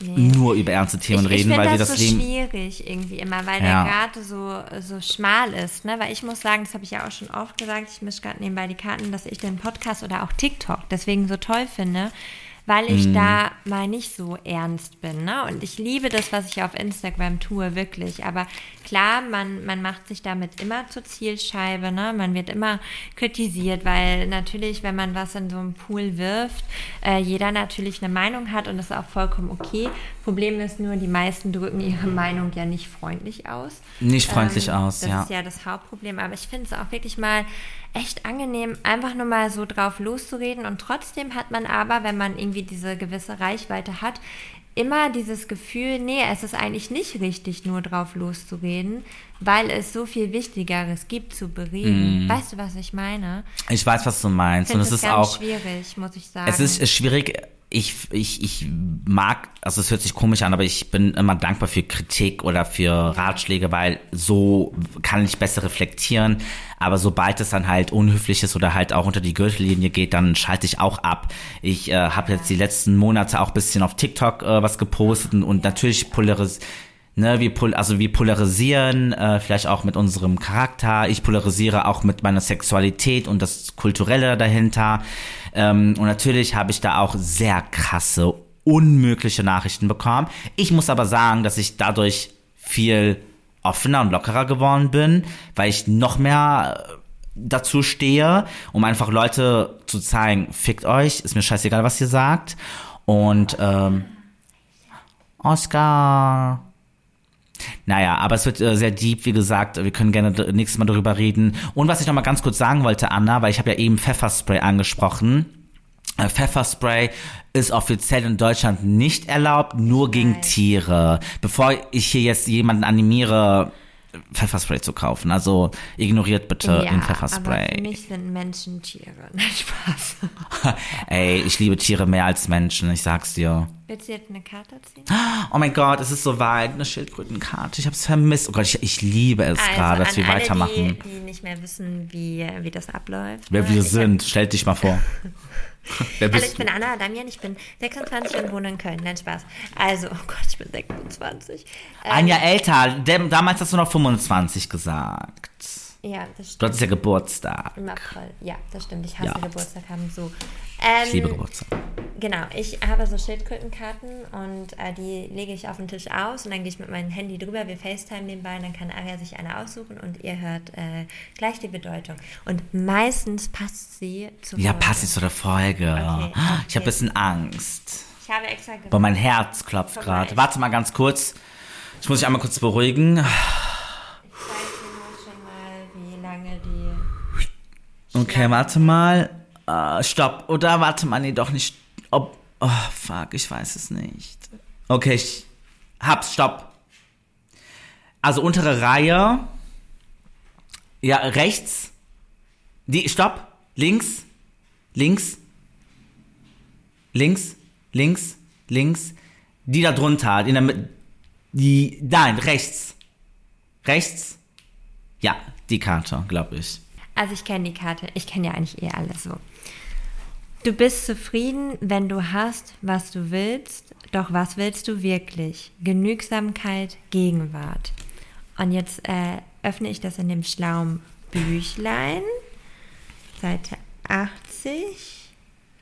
Nee. nur über ernste Themen ich, reden, ich weil wir das das so Leben... schwierig irgendwie immer, weil Ja. der Grad so, so schmal ist, ne? Weil ich muss sagen, das habe ich ja auch schon oft gesagt, ich mische gerade nebenbei die Karten, dass ich den Podcast oder auch TikTok deswegen so toll finde, weil ich mm. da mal nicht so ernst bin, ne? Und ich liebe das, was ich auf Instagram tue, wirklich. Aber klar, man, man macht sich damit immer zur Zielscheibe, ne? Man wird immer kritisiert, weil natürlich, wenn man was in so einen Pool wirft, äh, jeder natürlich eine Meinung hat und das ist auch vollkommen okay. Problem ist nur, die meisten drücken ihre Meinung ja nicht freundlich aus. Nicht freundlich ähm, aus, das ja. Das ist ja das Hauptproblem. Aber ich finde es auch wirklich mal echt angenehm, einfach nur mal so drauf loszureden. Und trotzdem hat man aber, wenn man irgendwie diese gewisse Reichweite hat, immer dieses Gefühl, nee, es ist eigentlich nicht richtig, nur drauf loszureden, weil es so viel Wichtigeres gibt zu bereden. Mm. Weißt du, was ich meine? Ich weiß, was du meinst. Ich finde es ist ganz auch schwierig, muss ich sagen. Es ist schwierig. Ich, ich, ich mag, also es hört sich komisch an, aber ich bin immer dankbar für Kritik oder für Ratschläge, weil so kann ich besser reflektieren. Aber sobald es dann halt unhöflich ist oder halt auch unter die Gürtellinie geht, dann schalte ich auch ab. Ich äh, habe jetzt die letzten Monate auch ein bisschen auf TikTok äh, was gepostet und, und natürlich polaris Ne, wir pol- also wir polarisieren äh, vielleicht auch mit unserem Charakter. Ich polarisiere auch mit meiner Sexualität und das Kulturelle dahinter. Ähm, und natürlich habe ich da auch sehr krasse, unmögliche Nachrichten bekommen. Ich muss aber sagen, dass ich dadurch viel offener und lockerer geworden bin, weil ich noch mehr dazu stehe, um einfach Leute zu zeigen, fickt euch, ist mir scheißegal, was ihr sagt. Und ähm, Oscar... Naja, aber es wird äh, sehr deep, wie gesagt, wir können gerne d- nächstes Mal darüber reden. Und was ich noch mal ganz kurz sagen wollte, Anna, weil ich habe ja eben Pfefferspray angesprochen. Äh, Pfefferspray ist offiziell in Deutschland nicht erlaubt, nur gegen Nein. Tiere. Bevor ich hier jetzt jemanden animiere, Pfefferspray zu kaufen. Also ignoriert bitte ja, den Pfefferspray. Aber für mich sind Menschen Tiere. Nein, Spaß. Ey, ich liebe Tiere mehr als Menschen, ich sag's dir. Willst du jetzt eine Karte ziehen? Oh mein Gott, es ist soweit, eine Schildkrötenkarte. Ich hab's vermisst. Oh Gott, ich, ich liebe es also gerade, dass wir alle, weitermachen. Die, die nicht mehr wissen, wie, wie das abläuft. Wer ne? wir Ich sind, stell dich mal vor. Wer Hallo, bist ich bin du? Anna Damian, ich bin sechsundzwanzig und wohne in Köln. Nein, Spaß. Also, oh Gott, ich bin sechsundzwanzig. Ähm, Ein Jahr älter. Dem, damals hast du noch fünfundzwanzig gesagt. Ja, das stimmt. Du hattest ja Geburtstag. Im April. Ja, das stimmt. Ich hasse Ja. Geburtstag haben so. Ähm, Ich liebe Geburtstag. Genau, ich habe so Schildkrötenkarten und äh, die lege ich auf den Tisch aus und dann gehe ich mit meinem Handy drüber, wir FaceTime nebenbei und dann kann Aria sich eine aussuchen und ihr hört äh, gleich die Bedeutung. Und meistens passt sie zu Ja, Folge. passt nicht zu der Folge. Okay, okay. Ich habe ein bisschen Angst. Ich habe extra gemacht. Boah, mein Herz klopft Guck mal, gerade. ich- Warte mal ganz kurz. Ich muss mich einmal kurz beruhigen. Ich zeige dir nur schon mal, wie lange die... Okay, warte mal. Uh, stopp. Oder warte mal, nee, doch nicht. Ob, oh, fuck, ich weiß es nicht. Okay, ich hab's, stopp. Also untere Reihe. Ja, rechts. Die, stopp. Links. Links. Links. Links. Links. Die da drunter. In der Mitte. Die, nein, rechts. Rechts. Ja, die Karte, glaube ich. Also ich kenne die Karte, ich kenne ja eigentlich eh alles so. Du bist zufrieden, wenn du hast, was du willst, doch was willst du wirklich? Genügsamkeit, Gegenwart. Und jetzt äh, öffne ich das in dem schlauen Büchlein, Seite achtzig,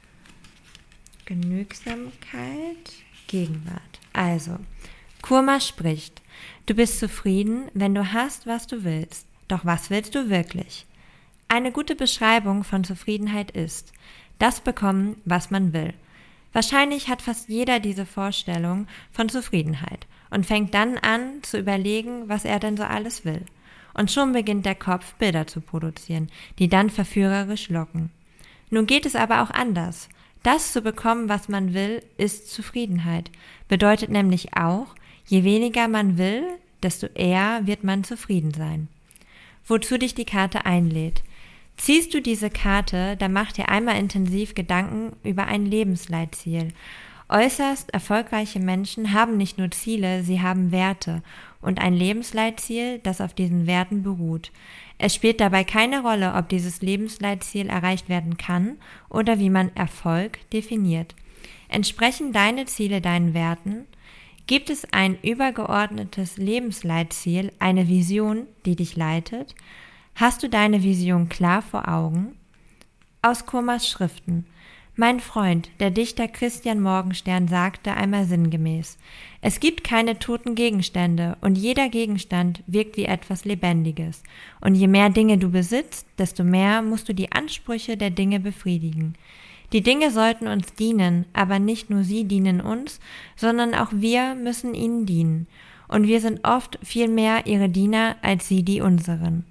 Genügsamkeit, Gegenwart. Also, Kurma spricht, du bist zufrieden, wenn du hast, was du willst, doch was willst du wirklich? Eine gute Beschreibung von Zufriedenheit ist, das bekommen, was man will. Wahrscheinlich hat fast jeder diese Vorstellung von Zufriedenheit und fängt dann an zu überlegen, was er denn so alles will. Und schon beginnt der Kopf, Bilder zu produzieren, die dann verführerisch locken. Nun geht es aber auch anders. Das zu bekommen, was man will, ist Zufriedenheit. Bedeutet nämlich auch, je weniger man will, desto eher wird man zufrieden sein. Wozu dich die Karte einlädt. Ziehst du diese Karte, dann mach dir einmal intensiv Gedanken über ein Lebensleitziel. Äußerst erfolgreiche Menschen haben nicht nur Ziele, sie haben Werte und ein Lebensleitziel, das auf diesen Werten beruht. Es spielt dabei keine Rolle, ob dieses Lebensleitziel erreicht werden kann oder wie man Erfolg definiert. Entsprechen deine Ziele deinen Werten? Gibt es ein übergeordnetes Lebensleitziel, eine Vision, die dich leitet? Hast du deine Vision klar vor Augen? Aus Kurmas Schriften. Mein Freund, der Dichter Christian Morgenstern, sagte einmal sinngemäß: Es gibt keine toten Gegenstände und jeder Gegenstand wirkt wie etwas Lebendiges. Und je mehr Dinge du besitzt, desto mehr musst du die Ansprüche der Dinge befriedigen. Die Dinge sollten uns dienen, aber nicht nur sie dienen uns, sondern auch wir müssen ihnen dienen. Und wir sind oft viel mehr ihre Diener als sie die unseren.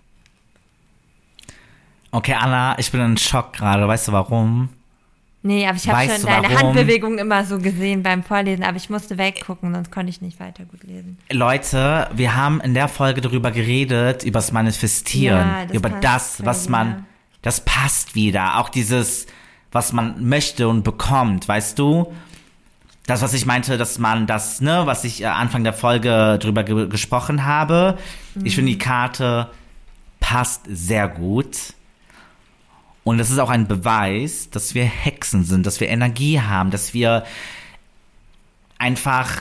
Okay, Anna, ich bin in Schock gerade. Weißt du warum? Nee, aber ich habe schon deine warum? Handbewegung immer so gesehen beim Vorlesen, aber ich musste weggucken, sonst konnte ich nicht weiter gut lesen. Leute, wir haben in der Folge darüber geredet, über das Manifestieren, ja, das über das, was man, wieder. Das passt wieder. Auch dieses, was man möchte und bekommt, weißt du? Das, was ich meinte, dass man das, ne, was ich Anfang der Folge drüber ge- gesprochen habe. Mhm. Ich finde, die Karte passt sehr gut. Und es ist auch ein Beweis, dass wir Hexen sind, dass wir Energie haben, dass wir einfach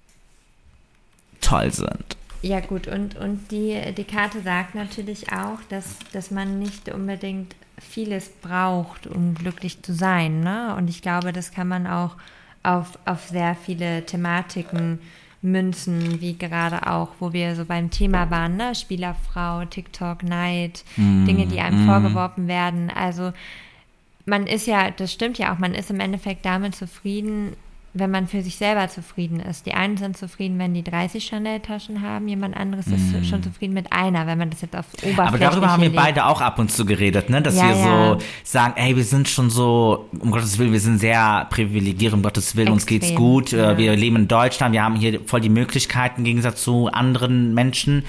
toll sind. Ja gut, und, und die, die Karte sagt natürlich auch, dass, dass man nicht unbedingt vieles braucht, um glücklich zu sein, ne? Und ich glaube, das kann man auch auf, auf sehr viele Thematiken münzen, wie gerade auch, wo wir so beim Thema waren, ne? Spielerfrau, TikTok, Neid, mm, Dinge, die einem mm. vorgeworfen werden. Also man ist ja, das stimmt ja auch, man ist im Endeffekt damit zufrieden, wenn man für sich selber zufrieden ist. Die einen sind zufrieden, wenn die dreißig Chanel-Taschen haben, jemand anderes mm. ist schon zufrieden mit einer, wenn man das jetzt auf oberflächliche Aber darüber haben wir legt. beide auch ab und zu geredet, ne? Dass ja, wir ja. so sagen, ey, wir sind schon so, um Gottes Willen, wir sind sehr privilegiert, um Gottes Willen, Extrem. uns geht's gut, ja. wir leben in Deutschland, wir haben hier voll die Möglichkeiten im Gegensatz zu anderen Menschen.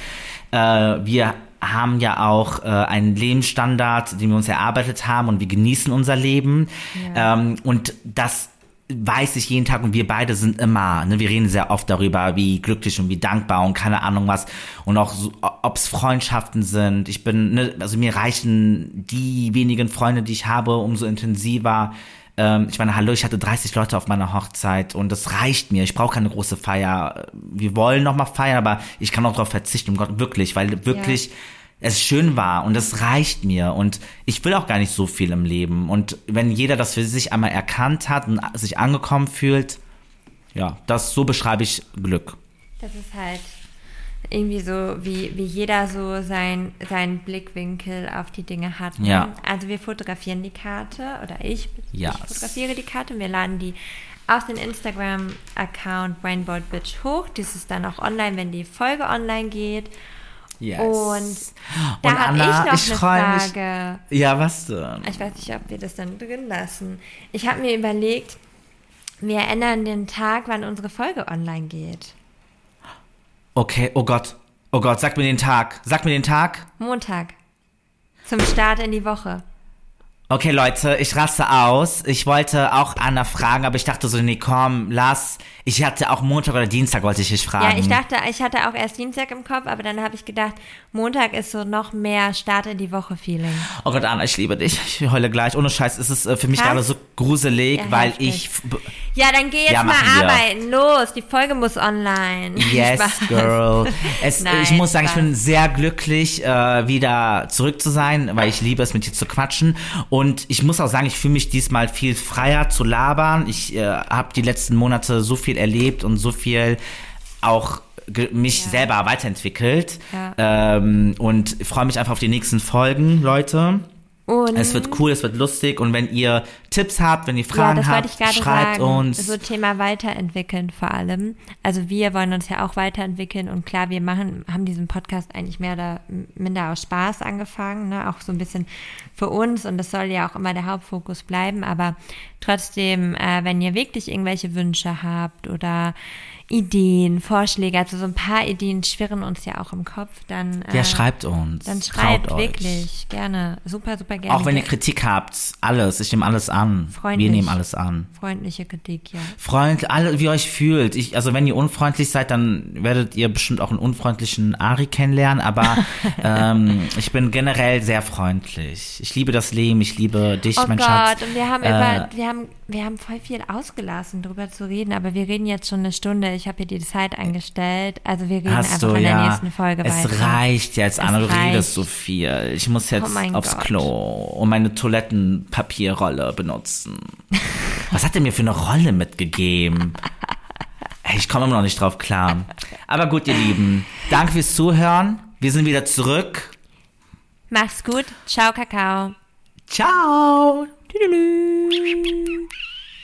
Wir haben ja auch einen Lebensstandard, den wir uns erarbeitet haben und wir genießen unser Leben. Ja. Und das weiß ich jeden Tag und wir beide sind immer, ne, wir reden sehr oft darüber, wie glücklich und wie dankbar und keine Ahnung was und auch so, ob es Freundschaften sind. Ich bin, ne, also mir reichen die wenigen Freunde, die ich habe, umso intensiver. Ähm, ich meine, hallo, ich hatte dreißig Leute auf meiner Hochzeit und das reicht mir. Ich brauche keine große Feier. Wir wollen noch mal feiern, aber ich kann auch darauf verzichten, um Gott, wirklich, weil wirklich ja. es schön war und es reicht mir und ich will auch gar nicht so viel im Leben und wenn jeder das für sich einmal erkannt hat und sich angekommen fühlt, ja, das, so beschreibe ich Glück. Das ist halt irgendwie so, wie, wie jeder so sein, seinen Blickwinkel auf die Dinge hat. Ne? Ja. Also wir fotografieren die Karte oder ich, yes. ich fotografiere die Karte und wir laden die auf den Instagram-Account Rainbow Bitch hoch. Dies ist dann auch online, wenn die Folge online geht. Yes. Und da und habe Anna, ich noch ich eine Frage. Mich, ja, was denn? Ich weiß nicht, ob wir das dann drin lassen. Ich habe mir überlegt, wir ändern den Tag, wann unsere Folge online geht. Okay, oh Gott, oh Gott, sag mir den Tag. Sag mir den Tag. Montag. Zum Start in die Woche. Okay, Leute, ich raste aus. Ich wollte auch Anna fragen, aber ich dachte so, nee, komm, lass. Ich hatte auch Montag oder Dienstag, wollte ich dich fragen. Ja, ich dachte, ich hatte auch erst Dienstag im Kopf, aber dann habe ich gedacht, Montag ist so noch mehr Start in die Woche-Feeling. Oh Gott, Anna, ich liebe dich. Ich heule gleich. Ohne Scheiß, ist es für mich gerade so gruselig, ja, weil heftig. ich... Ja, dann geh jetzt ja, mal arbeiten. Wir. Los, die Folge muss online. Yes, girl. Es, Nein, ich muss sagen, Spaß. Ich bin sehr glücklich, äh, wieder zurück zu sein, weil ich liebe es, mit dir zu quatschen. Und ich muss auch sagen, ich fühle mich diesmal viel freier zu labern. Ich äh, habe die letzten Monate so viel erlebt und so viel auch ge- mich ja. selber weiterentwickelt. Ja. Ähm, und freue mich einfach auf die nächsten Folgen, Leute. Und es wird cool, es wird lustig und wenn ihr Tipps habt, wenn ihr Fragen ja, habt, schreibt sagen. uns. So Thema weiterentwickeln vor allem. Also wir wollen uns ja auch weiterentwickeln und klar, wir machen, haben diesen Podcast eigentlich mehr oder minder aus Spaß angefangen, ne? Auch so ein bisschen für uns und das soll ja auch immer der Hauptfokus bleiben, aber trotzdem, äh, wenn ihr wirklich irgendwelche Wünsche habt oder Ideen, Vorschläge, also so ein paar Ideen schwirren uns ja auch im Kopf, dann äh, ja, schreibt uns. Dann schreibt wirklich, euch. gerne, super, super gerne. Auch wenn ihr Kritik habt, alles, ich nehme alles an. an. Freundlich. Wir nehmen alles an. Freundliche Kritik, ja. Freund, alle, wie ihr euch fühlt. Ich, also wenn ihr unfreundlich seid, dann werdet ihr bestimmt auch einen unfreundlichen Ari kennenlernen, aber ähm, ich bin generell sehr freundlich. Ich liebe das Leben, ich liebe dich, oh mein Gott, Schatz. Und wir haben äh, über, wir haben, wir haben voll viel ausgelassen, drüber zu reden, aber wir reden jetzt schon eine Stunde. Ich habe hier die Zeit eingestellt. Also wir reden Hast einfach du, in der ja. nächsten Folge es weiter. Es reicht jetzt, Es Anna, du reicht. redest so viel. Ich muss jetzt Oh aufs Gott. Klo und meine Toilettenpapierrolle benutzen. Was hat er mir für eine Rolle mitgegeben? Ey, ich komme immer noch nicht drauf klar. Aber gut, ihr Lieben, danke fürs Zuhören. Wir sind wieder zurück. Mach's gut. Ciao, Kakao. Ciao. Tüdelü.